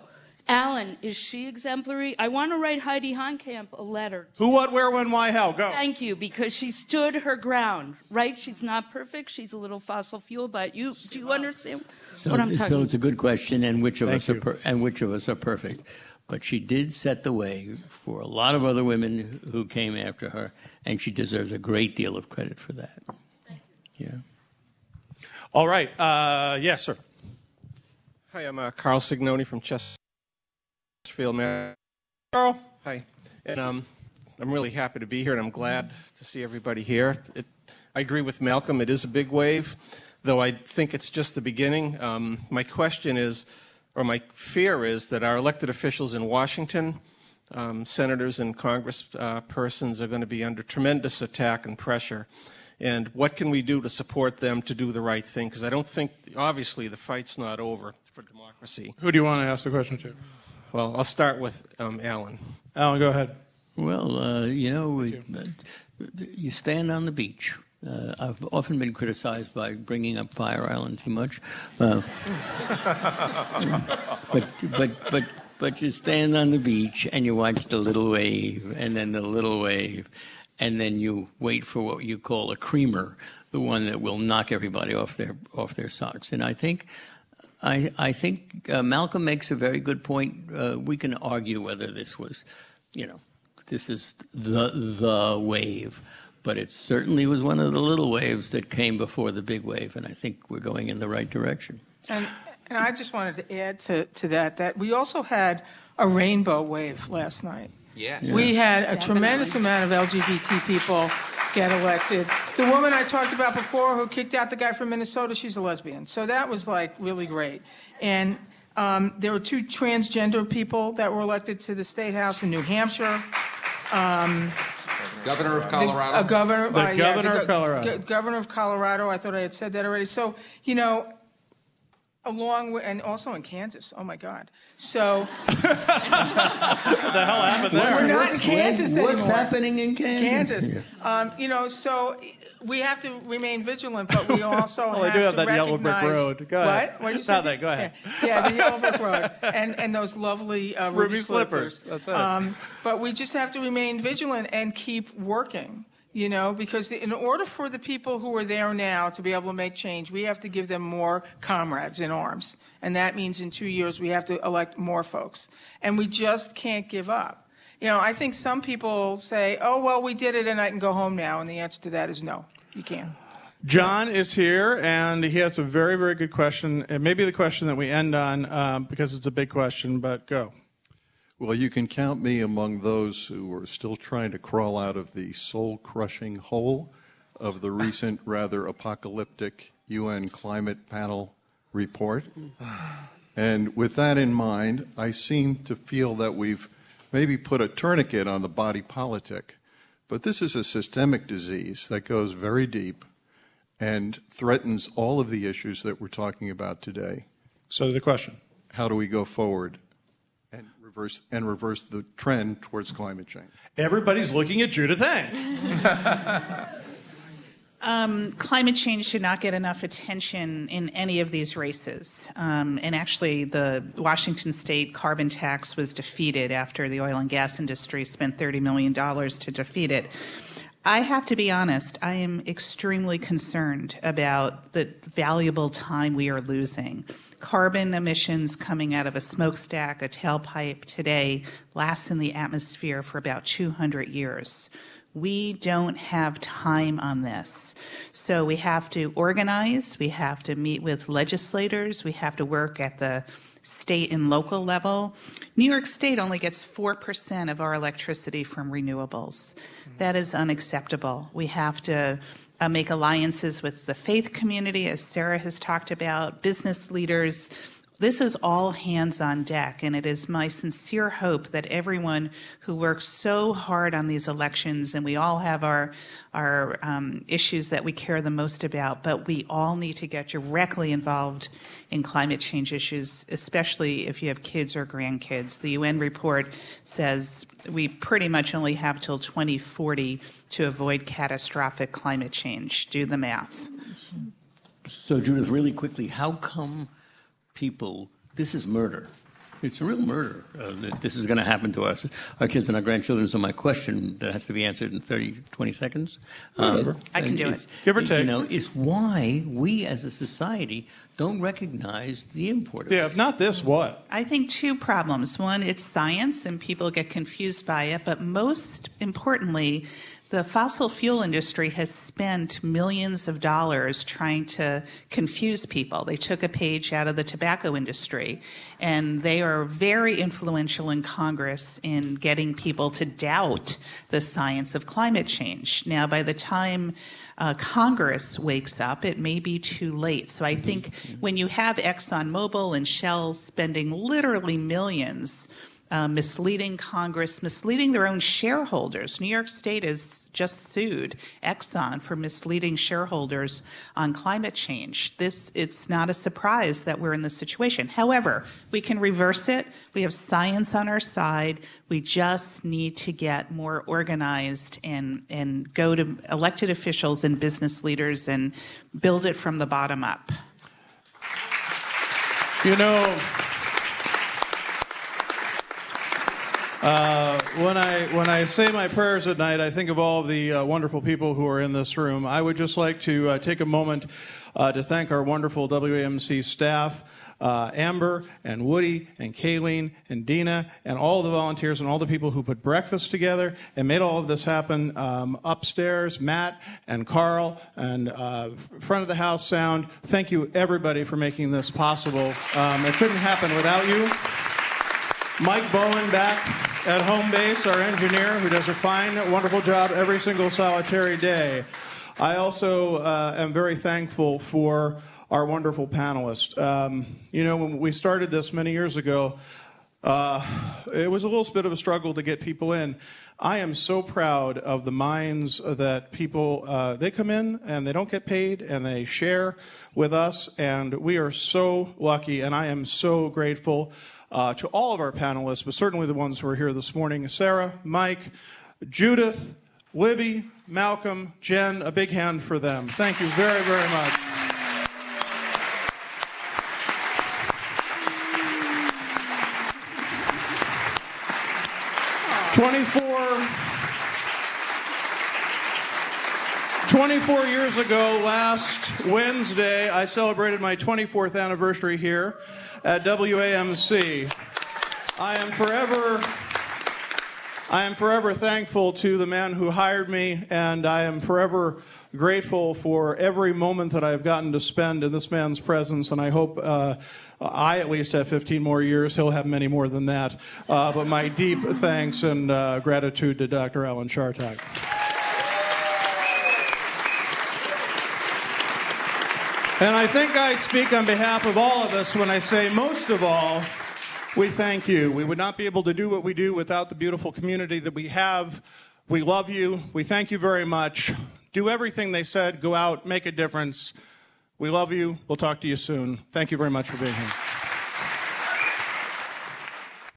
Alan, is she exemplary? I want to write Heidi Heitkamp a letter. Who, what, where, when, why, how? Go. Thank you, because she stood her ground, right? She's not perfect. She's a little fossil fuel, but do you understand what I'm talking about? So it's a good question, and which of us are perfect? But she did set the way for a lot of other women who came after her, and she deserves a great deal of credit for that. Thank you. Yeah. All right. Yes, sir. Hi, I'm Carl Signoni from Chesterfield, Maryland. Carl. Hi. And I'm really happy to be here, and I'm glad to see everybody here. I agree with Malcolm. It is a big wave, though I think it's just the beginning. My question is, or my fear is, that our elected officials in Washington, senators and congresspersons, are going to be under tremendous attack and pressure. And what can we do to support them to do the right thing? Because I don't think, obviously, the fight's not over for democracy. Who do you want to ask the question to? Well, I'll start with Alan. Alan, go ahead. Well, you stand on the beach. I've often been criticized by bringing up Fire Island too much. But you stand on the beach and you watch the little wave and then the little wave, and then you wait for what you call a creamer, the one that will knock everybody off their socks. And I think Malcolm makes a very good point. We can argue whether this was, this is the wave, but it certainly was one of the little waves that came before the big wave, and I think we're going in the right direction. And I just wanted to add to that we also had a rainbow wave last night. Yes. We had a tremendous amount of LGBT people get elected. The woman I talked about before who kicked out the guy from Minnesota, she's a lesbian. So that was really great. And there were 2 transgender people that were elected to the State House in New Hampshire. Governor of Colorado. Governor of Colorado. Governor of Colorado. I thought I had said that already. So, along with, and also in Kansas. Oh my God! So what the hell happened there? We're not in Kansas anymore. What's happening in Kansas? Yeah. So we have to remain vigilant, but we also well, have they do have to that yellow brick road. Go ahead. What? What'd you say? Nothing. Go ahead. Yeah, the yellow brick road and those lovely ruby slippers. That's it. But we just have to remain vigilant and keep working. Because in order for the people who are there now to be able to make change, we have to give them more comrades in arms. And that means in 2 years we have to elect more folks. And we just can't give up. I think some people say, oh, well, we did it and I can go home now. And the answer to that is no, you can't. John is here, and he has a very, very good question. It may be the question that we end on because it's a big question, but go. Well, you can count me among those who are still trying to crawl out of the soul-crushing hole of the recent, rather apocalyptic UN climate panel report. And with that in mind, I seem to feel that we've maybe put a tourniquet on the body politic. But this is a systemic disease that goes very deep and threatens all of the issues that we're talking about today. So the question. How do we go forward and reverse the trend towards climate change? Everybody's looking at Judith Eng. Climate change should not get enough attention in any of these races. And actually, the Washington state carbon tax was defeated after the oil and gas industry spent $30 million to defeat it. I have to be honest, I am extremely concerned about the valuable time we are losing. Carbon emissions coming out of a smokestack, a tailpipe today, last in the atmosphere for about 200 years. We don't have time on this. So we have to organize, we have to meet with legislators, we have to work at the state and local level. New York State only gets 4% of our electricity from renewables. That is unacceptable. We have to make alliances with the faith community, as Sarah has talked about, business leaders. This is all hands on deck, and it is my sincere hope that everyone who works so hard on these elections, and we all have our issues that we care the most about, but we all need to get directly involved in climate change issues, especially if you have kids or grandkids. The UN report says we pretty much only have till 2040 to avoid catastrophic climate change. Do the math. So, Judith, really quickly, how come people, this is murder. It's a real murder that this is going to happen to us, our kids and our grandchildren. So my question that has to be answered in 20 seconds. I can do it. Give or take. You know, is why we as a society don't recognize the import of Yeah, if not this, what? I think two problems. One, it's science and people get confused by it, but most importantly, the fossil fuel industry has spent millions of dollars trying to confuse people. They took a page out of the tobacco industry, and they are very influential in Congress in getting people to doubt the science of climate change. Now, by the time Congress wakes up, it may be too late. So I think when you have ExxonMobil and Shell spending literally millions misleading Congress, misleading their own shareholders. New York State has just sued Exxon for misleading shareholders on climate change. It's not a surprise that we're in this situation. However, we can reverse it. We have science on our side. We just need to get more organized and go to elected officials and business leaders and build it from the bottom up. You know, when I say my prayers at night, I think of all the wonderful people who are in this room. I would just like to take a moment to thank our wonderful WAMC staff, Amber and Woody and Kayleen and Dina and all the volunteers and all the people who put breakfast together and made all of this happen upstairs, Matt and Carl and front of the house sound. Thank you, everybody, for making this possible. It couldn't happen without you. Mike Bowen back at home base, our engineer, who does a fine, wonderful job every single solitary day. I also am very thankful for our wonderful panelists. You know, when we started this many years ago, it was a little bit of a struggle to get people in. I am so proud of the minds that people, they come in and they don't get paid and they share with us, and we are so lucky, and I am so grateful to all of our panelists, but certainly the ones who are here this morning. Sarah, Mike, Judith, Libby, Malcolm, Jen, a big hand for them. Thank you very, very much. Twenty-four years ago, last Wednesday, I celebrated my 24th anniversary here at WAMC. I am forever thankful to the man who hired me, and I am forever grateful for every moment that I've gotten to spend in this man's presence, and I hope I at least have 15 more years. He'll have many more than that. But my deep thanks and gratitude to Dr. Alan Chartak. And I think I speak on behalf of all of us when I say, most of all, we thank you. We would not be able to do what we do without the beautiful community that we have. We love you. We thank you very much. Do everything they said. Go out, make a difference. We love you. We'll talk to you soon. Thank you very much for being here.